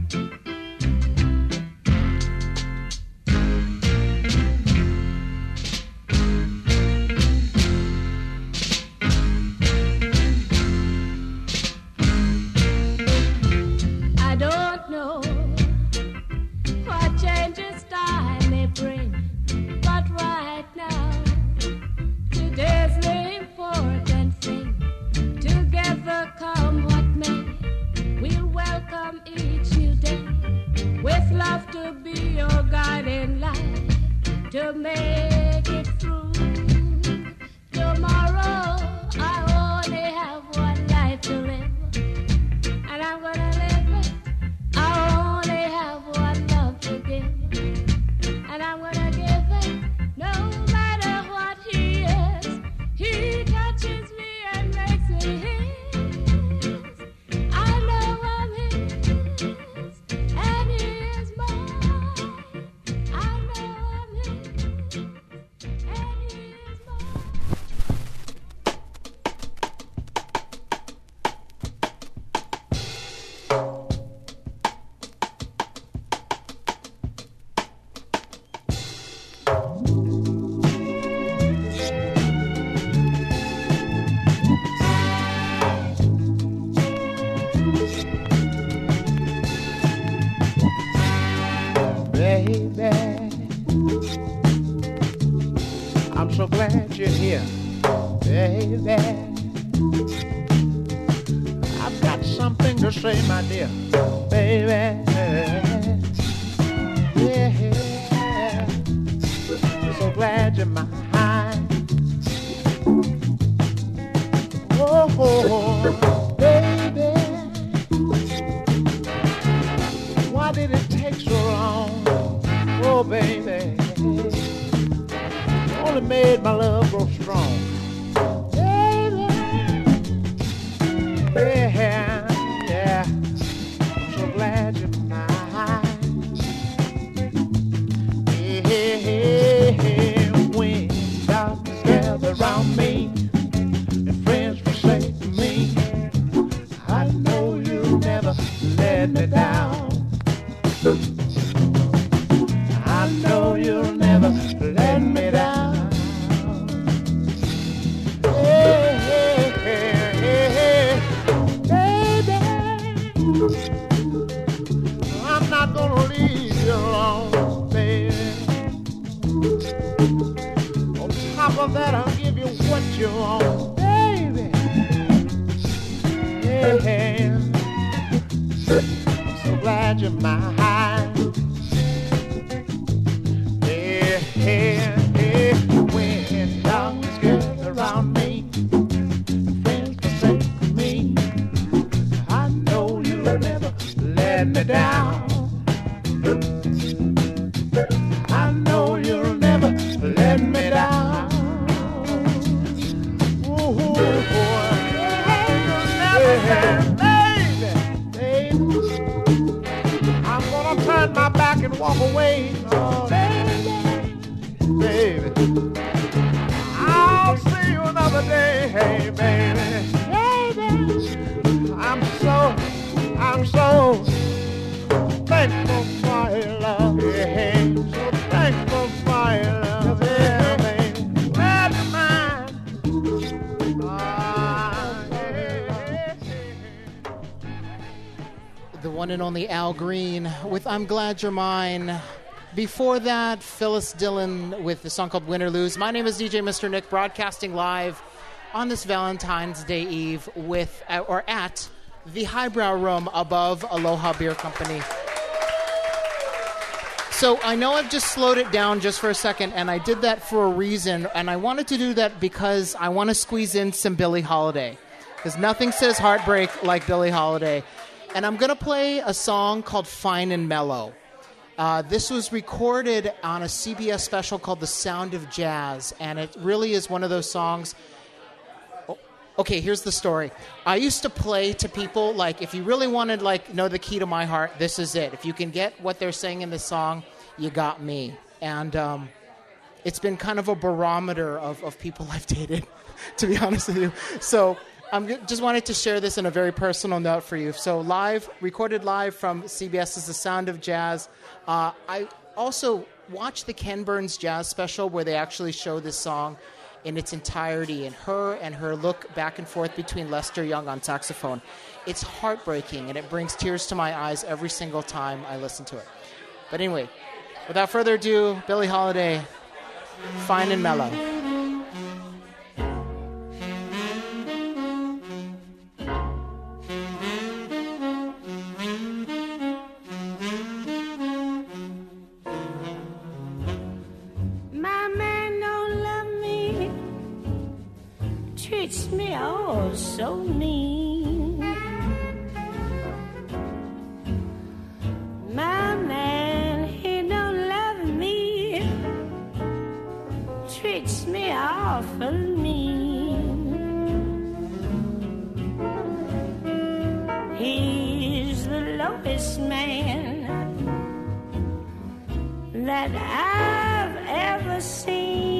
I don't know what changes time may bring, but right now, today's the important thing. Together come what may, we'll welcome each new day, with love to be your guiding light, to make it through. Tomorrow, I only have one life to live, and I'm gonna live it. I only have one love to give, and I'm gonna give it. No matter what he is, he touches me and makes me his. I know I'm his, and he is mine. I know I'm his, and he is mine. Baby, I'm so glad you're here, baby. I've got something to say, my dear, baby. Yeah, I'm so glad you're mine. Oh, only made my love grow strong. Baby, yeah, yeah, I'm so glad you're mine. Yeah, yeah, yeah. When darkness gathers around me and friends forsake me, I know you'll never let me down. I know you'll never let me down. Hey, hey, hey, hey, baby, I'm not gonna leave you alone, baby. On top of that, I'll give you what you want, baby. Yeah, I'm so glad you're mine. Yeah, yeah, yeah. When darkness gets around me, friends forsake me, I know you'll never let me down. I know you'll never let me down. Ooh, boy, you'll never let me, baby, baby. I'm gonna turn my back and walk away. Oh, baby, baby, I'll see you another day. Hey, baby, baby, I'm so, I'm so thankful for your love. Yeah, so thankful for your love. Yeah, baby, glad you're mine. Ah, yeah, yeah. The one and only Al Green with I'm Glad You're Mine. Before that, Phyllis Dillon with the song called Win or Lose. My name is D J Mister Nick, broadcasting live on this Valentine's Day Eve with, or at, the Highbrow Room above Aloha Beer Company. So I know I've just slowed it down just for a second, and I did that for a reason, and I wanted to do that because I want to squeeze in some Billie Holiday, because nothing says heartbreak like Billie Holiday. And I'm going to play a song called Fine and Mellow. Uh, this was recorded on a C B S special called The Sound of Jazz, and it really is one of those songs. Oh, okay, here's the story. I used to play to people, like, if you really wanted, like, know the key to my heart, this is it. If you can get what they're saying in the song, you got me. And um, it's been kind of a barometer of, of people I've dated, to be honest with you. So I just wanted to share this in a very personal note for you. So live, recorded live from CBS's The Sound of Jazz. Uh, I also watched the Ken Burns Jazz Special where they actually show this song in its entirety, and her and her look back and forth between Lester Young on saxophone. It's heartbreaking, and it brings tears to my eyes every single time I listen to it. But anyway, without further ado, Billie Holiday, Fine and Mellow. Treats me oh so mean. My man, he don't love me. Treats me awful mean. He's the lowest man that I've ever seen.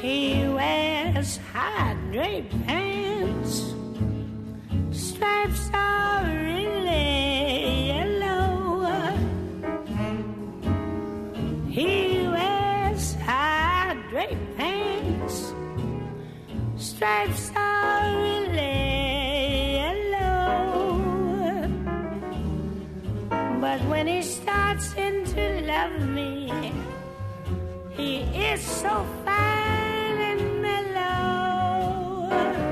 He wears high draped pants. Stripes are really yellow. He wears high draped pants. Stripes are really yellow. But when he starts in to love me, he is so fine and mellow.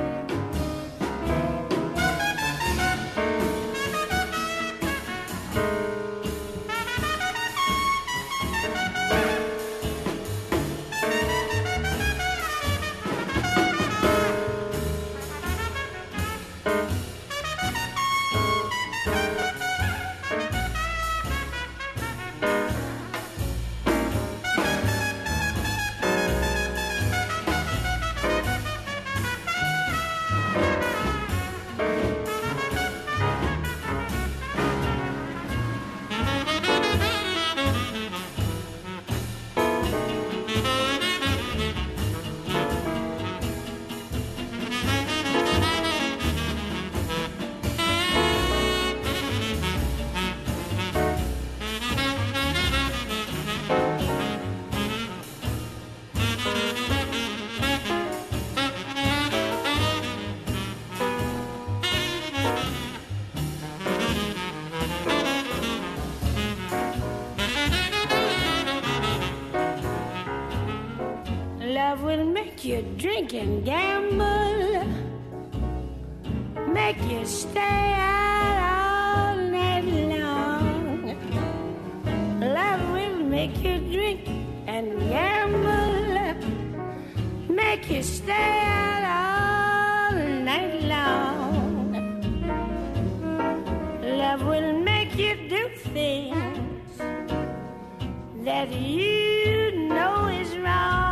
Love will make you drink and gamble, make you stay out all night long. Love will make you drink and gamble, make you stay out all night long. Love will make you do things that you know is wrong.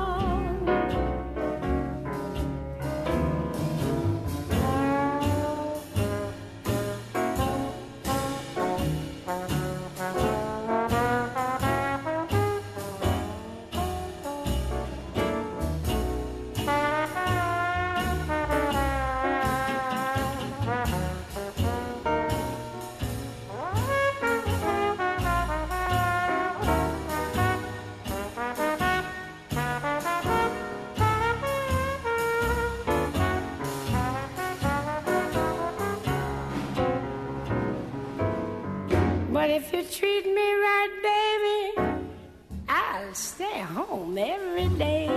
But if you treat me right, baby, I'll stay home every day.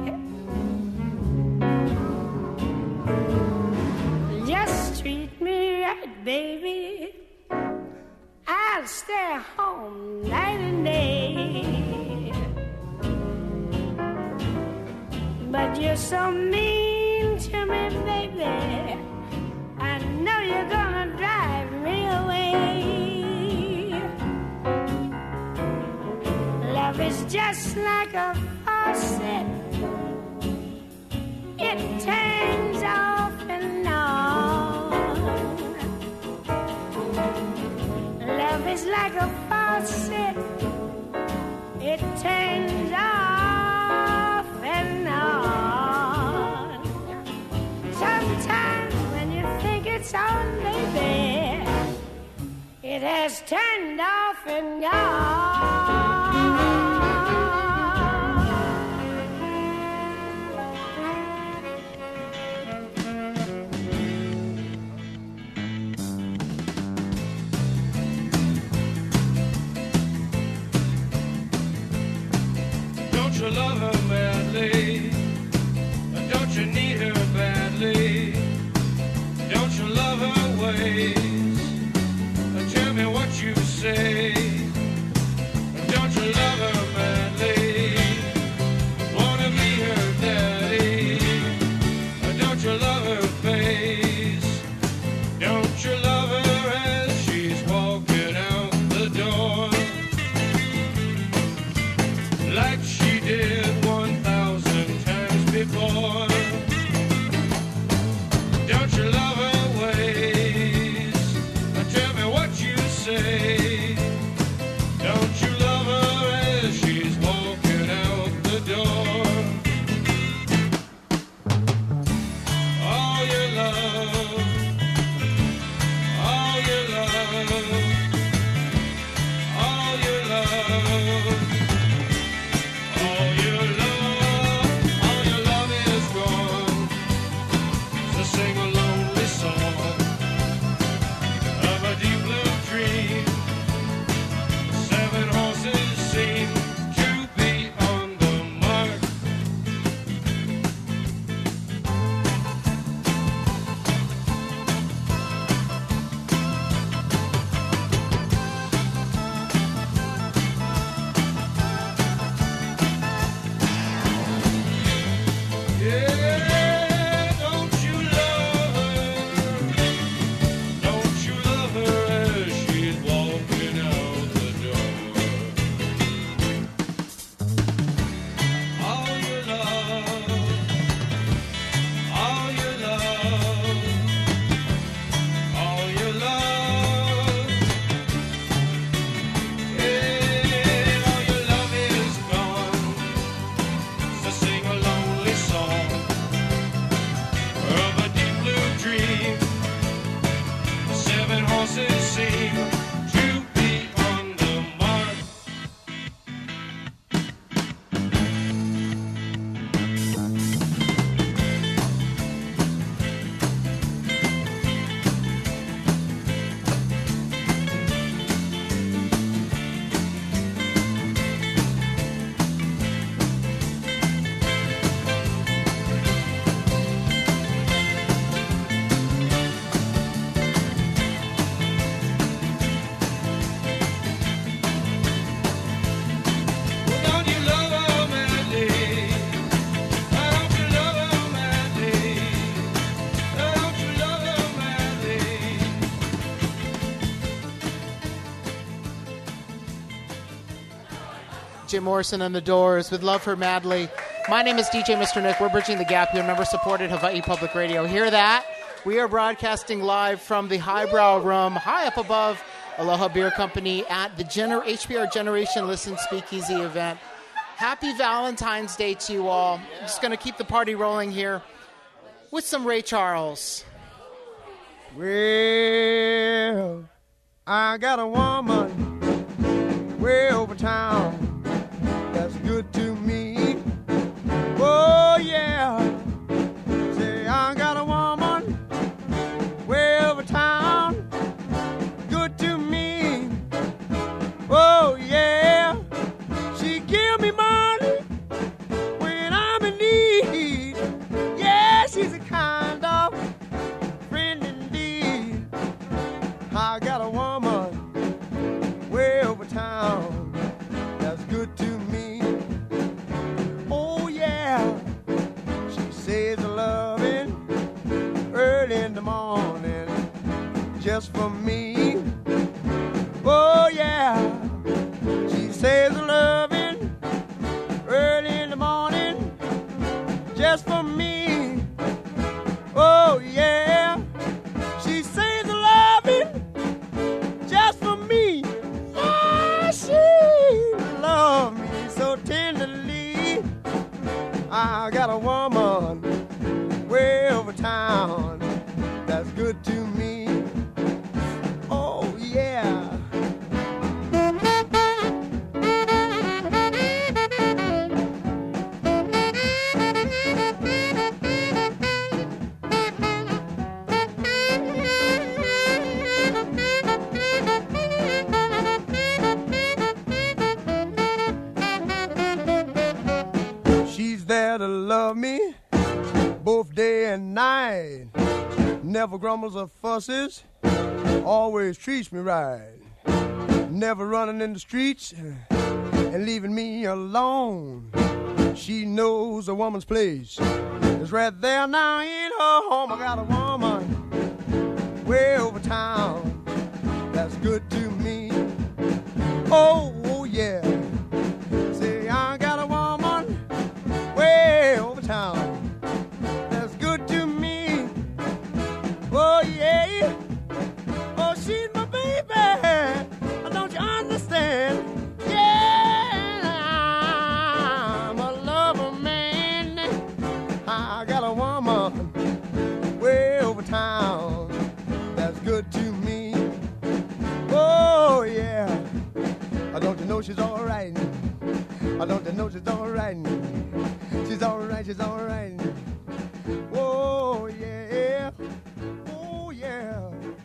Just treat me right, baby, I'll stay home night and day. But you're so mean to me, baby, I know you're gonna drive me away. Love is just like a faucet, it turns off and on. Love is like a faucet, it turns off and on. Sometimes when you think it's on, baby, it has turned off and gone. Don't you love her madly? Don't you need her badly? Don't you love her ways? Tell me what you say. Don't you love her madly? Wanna be her daddy? Don't you love her face? Don't you love her as she's walking out the door? Like she did one thousand times before. Don't you love her ways? Tell me what you say. Don't you love her as she's walking out the door? sing a lonely song of a deep blue dream. Seven horses seem to be on the mark. Don't you love her madly? Don't you love her madly? Don't you love her madly? Jim Morrison and the Doors with Love Her Madly. My name is D J Mister Nick. We're bridging the gap here. Member supported Hawaii Public Radio. Hear that? We are broadcasting live from the Highbrow Room, high up above Aloha Beer Company at the Gener- H B R Generation Listen Speakeasy event. Happy Valentine's Day to you all. I'm just going to keep the party rolling here with some Ray Charles. Well, I got a woman way over town that's good to me. Oh, yeah. Say, I got a woman way over town, good to me. Oh, yeah. She give me money when I'm in need. Yeah, she's a kind of friend indeed. I got a woman way over town that's good to me. Oh, yeah. She says a loving early in the morning just for me. Oh, yeah. She says a loving early in the morning just for me. Oh, yeah. She says a loving just for me. Yeah, she loves me so tenderly. I got a woman way over town that's good to me. Oh, yeah. She's there to love me both day and night. Never grumbles or fusses, always treats me right. Never running in the streets and leaving me alone. She knows a woman's place is right there now in her home. I got a woman way over town that's good to me. Oh, oh yeah. Say, I got a woman way over town that's good to me. Oh, yeah. Oh, she's my baby. Don't you understand? Yeah, I'm a lover man. I got a woman way over town that's good to me. Oh, yeah. Don't you know she's all right? Don't you know she's all right? She's all right, she's all right. Oh, yeah. Oh, yeah.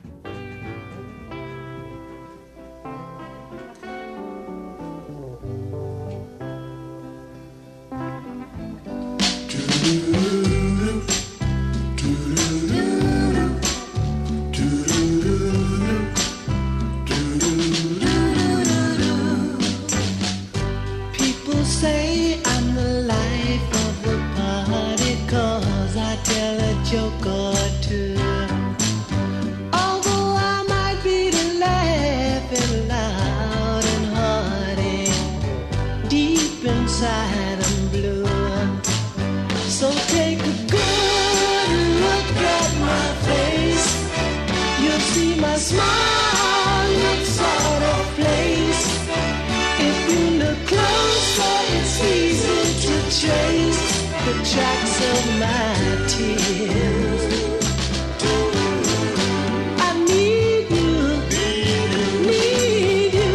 People say I'm the life of the party 'cause I tell a joke or two. Although I might be the laughing loud and hearty, deep inside I'm blue. So take a good look at my face. You'll see my smile looks out of place. If you look closer, it's easy to trace. the tracks of my tears. I need you, need you.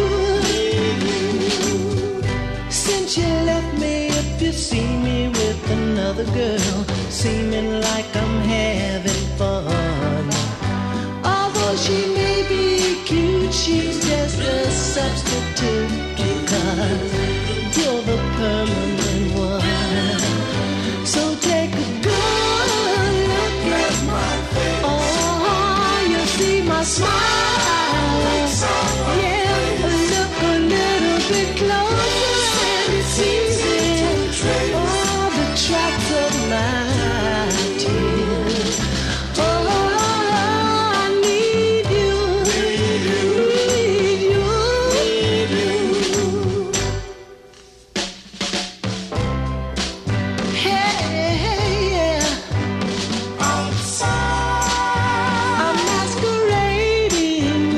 Since you left me, if you see me with another girl, seeming like I'm having fun. Although she may be cute, she's just a substitute, because you're the permanent one. So take a good look at my face. Oh, you see my smile. Yeah, look a little bit closer and it's easy. Oh, the tracks of my tears. Oh, I need you, need you. Hey, yeah. I'm masquerading.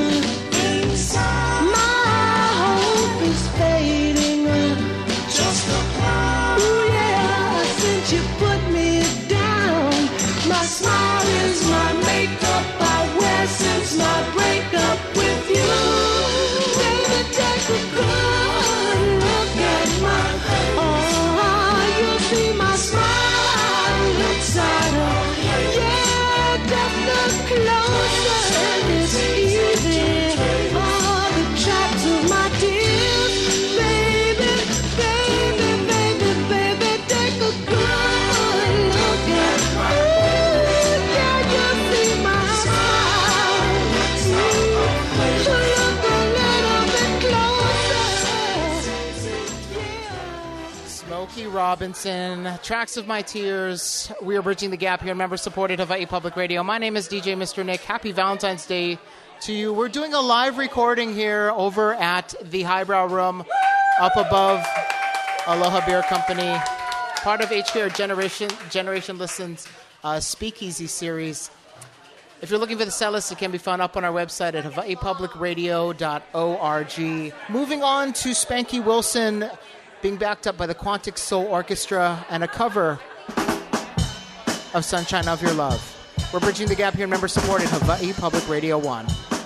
My hope is fading. Just a cloud. Ooh, yeah, since you put me down, my smile is my makeup I wear since my breakup with you. Baby, take a good look at my face. Oh, you'll see my smile inside of. Yeah, just look closer and it's easy. Oh, the tracks of my tears. Baby, baby, baby, baby, take a good look at my face. Yeah, you'll see my smile. Look a little bit closer. Smokey Robinson, Tracks of My Tears. We are bridging the gap here, member-supported Hawaii Public Radio. My name is D J Mister Nick. Happy Valentine's Day to you. We're doing a live recording here over at the Highbrow Room up above Aloha Beer Company, part of H K R Generation, Generation Listens uh, Speakeasy series. If you're looking for the set list, it can be found up on our website at hawaii public radio dot org. Moving on to Spanky Wilson, being backed up by the Quantic Soul Orchestra and a cover of Sunshine of Your Love. We're bridging the gap here, member-supported Hawaii Public Radio one.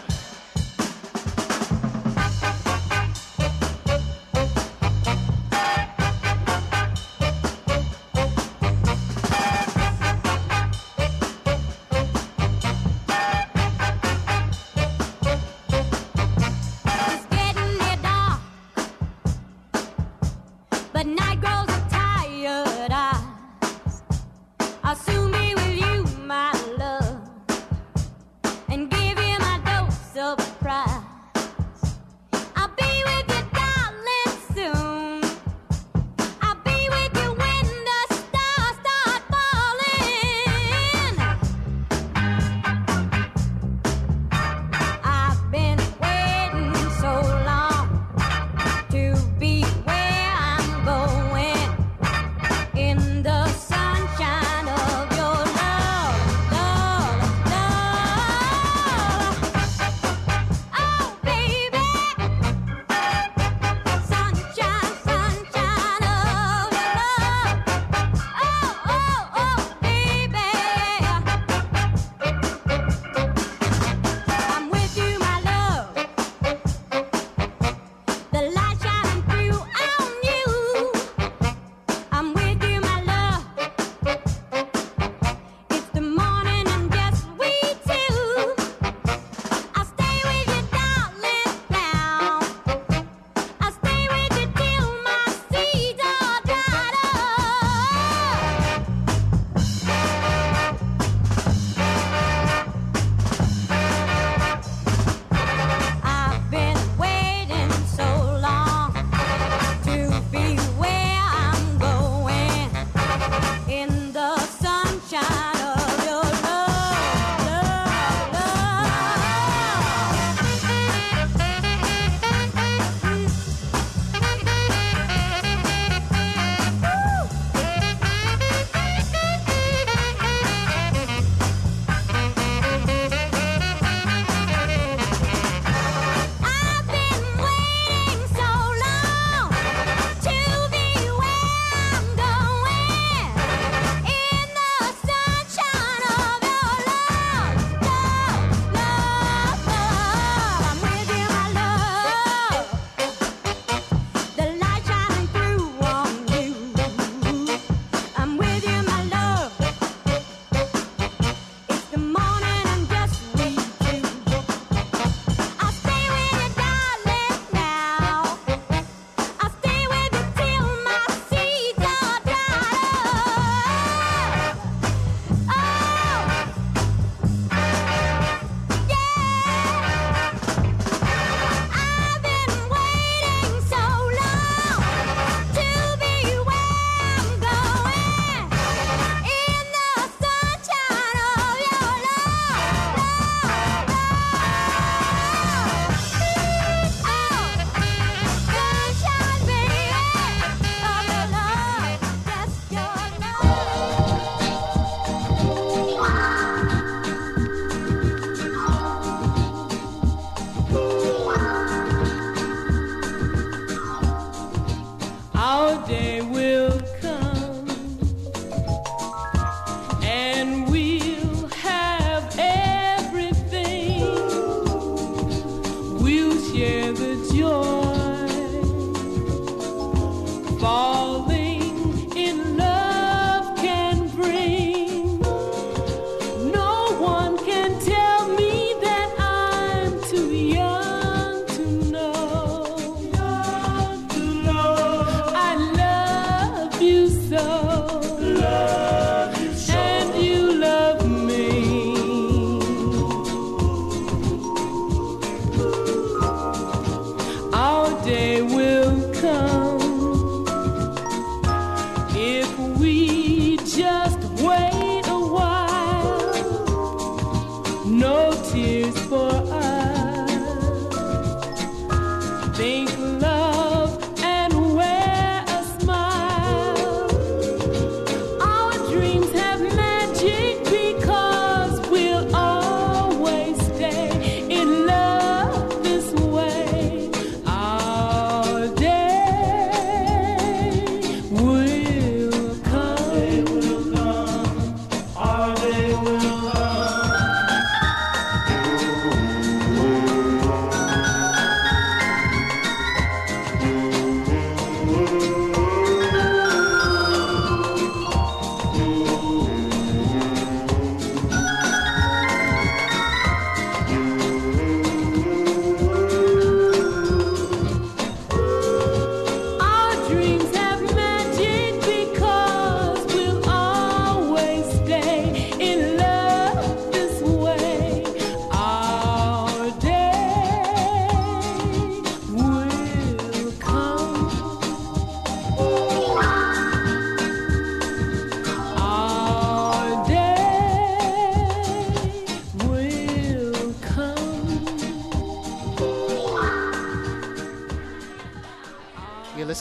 It's getting near dark, but night grows with tired eyes. I'll soon be with you, my love, and give you my dose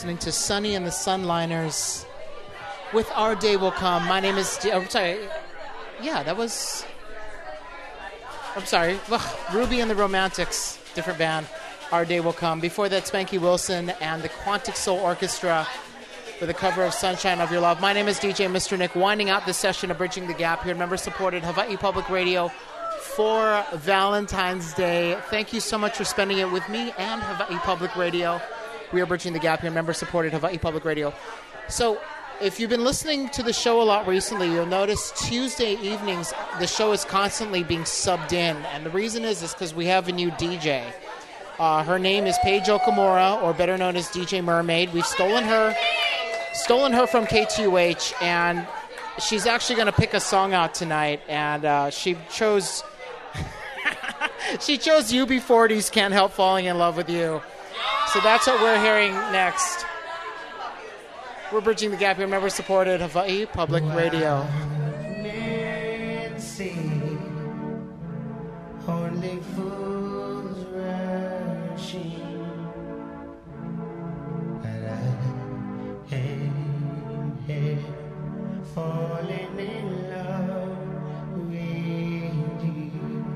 listening to Sunny and the Sunliners with Our Day Will Come. My name is... D- oh, sorry. Yeah, that was... I'm sorry. Ugh, Ruby and the Romantics, different band. Our Day Will Come. Before that, Spanky Wilson and the Quantic Soul Orchestra with a cover of Sunshine of Your Love. My name is D J Mister Nick, winding out this session of Bridging the Gap here, member-supported Hawaii Public Radio for Valentine's Day. Thank you so much for spending it with me and Hawaii Public Radio. We are Bridging the Gap here, member-supported Hawaii Public Radio. So, if you've been listening to the show a lot recently, you'll notice Tuesday evenings, the show is constantly being subbed in. And the reason is is because we have a new D J. Uh, her name is Paige Okamura, or better known as D J Mermaid. We've stolen her, stolen her from K T U H, and she's actually going to pick a song out tonight. And uh, she chose, she chose U B forty's "Can't Help Falling in Love with You." So that's what we're hearing next. We're Bridging the Gap here, member-supported Hawaii Public Radio. Men say only fools rushing, but I am here falling in love with you.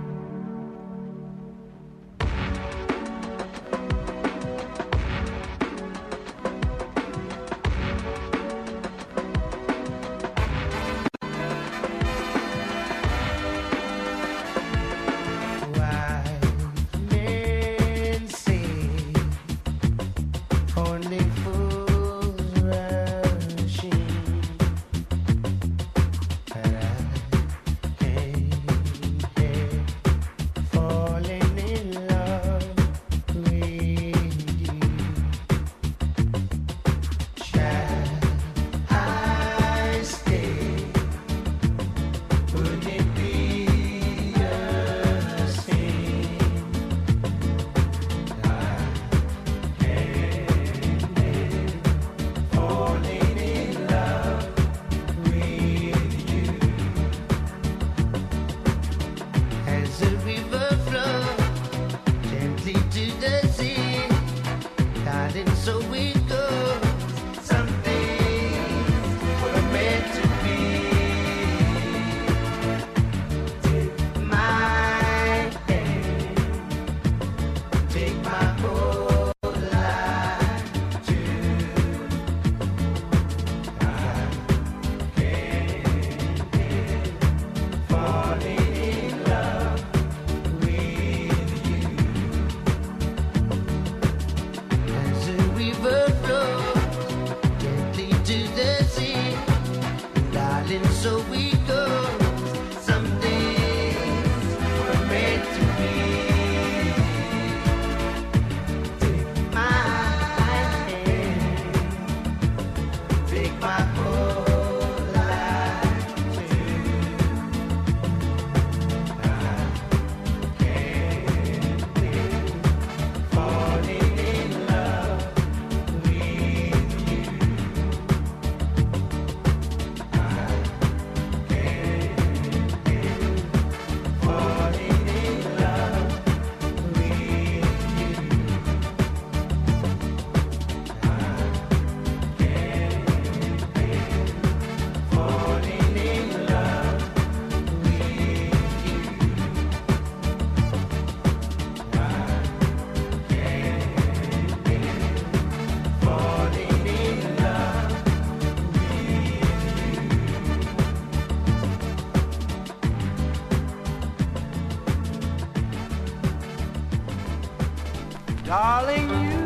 Darling, you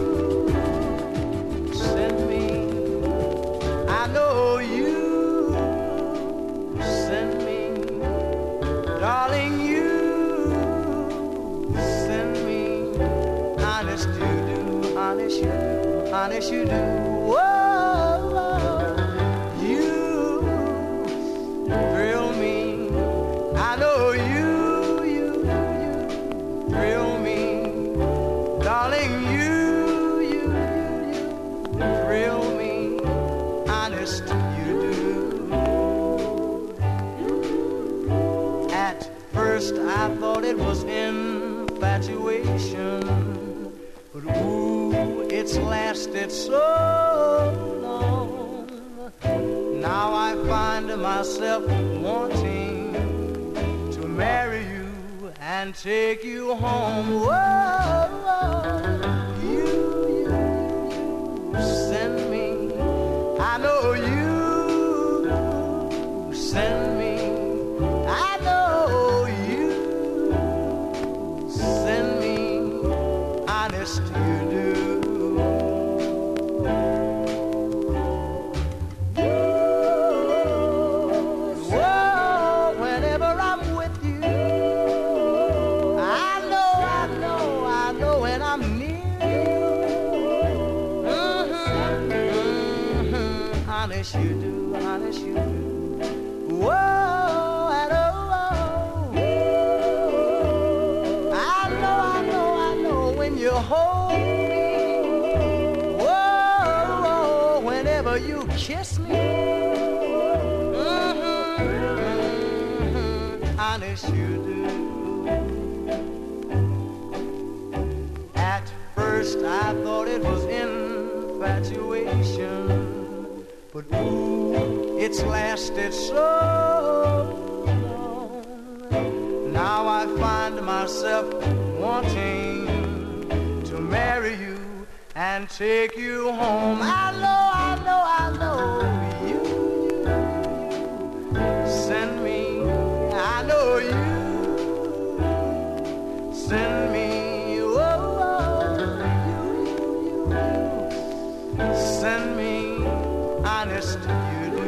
sent me. I know you sent me. Darling, you sent me. Honest you do, honest you do, honest you do. Whoa, you thrill me. I know you, you, you thrill me. Darling, you, you, you, you thrill me, honest you do. At first I thought it was infatuation, but ooh, it's lasted so long. Now I find myself wanting to marry you and take you home. Whoa, you, you, you send me. I know you send me. I know you send me. Honest, you do. Whoa, whenever I'm with you, I know, I know, I know when I'm near you. Mm-hmm, mm-hmm. Honest, you do, honest, you do. Whoa, and oh, oh. I know, I know, I know when you hold me. Whoa, whoa, whenever you kiss me. Mm-hmm, mm-hmm. Honest, you do. At first I thought it was infatuation, but ooh, it's lasted so long. Now I find myself wanting to marry you and take you home. I know, I know, I know you, you send me. I know you send me. Oh, oh, you, you, you send me. Honest, you do.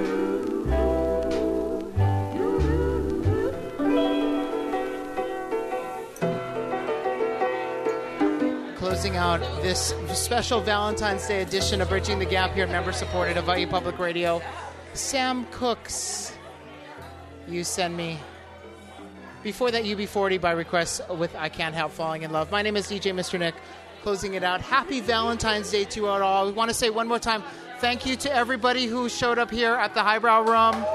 Closing out this special Valentine's Day edition of Bridging the Gap here at member-supported Hawaii Public Radio, Sam Cooke's You Send Me. Before that, U B forty by request with I Can't Help Falling in Love. My name is D J Mister Nick. Closing it out. Happy Valentine's Day to you all. We want to say one more time, thank you to everybody who showed up here at the Highbrow Room.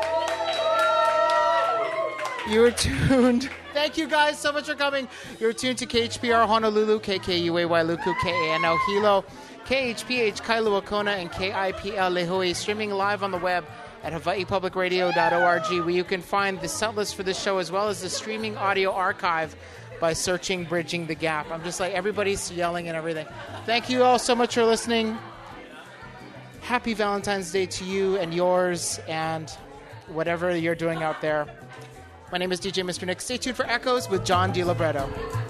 You were tuned. Thank you guys so much for coming. You're tuned to K H P R Honolulu, K K U A Y Luku, K A N O Hilo, K H P H Kailua Kona, and K I P L Lihue, streaming live on the web at hawaii public radio dot org, where you can find the set list for this show as well as the streaming audio archive by searching Bridging the Gap. I'm just like, everybody's yelling and everything. Thank you all so much for listening. Happy Valentine's Day to you and yours and whatever you're doing out there. My name is D J Mister Nick. Stay tuned for Echoes with John DiLibretto.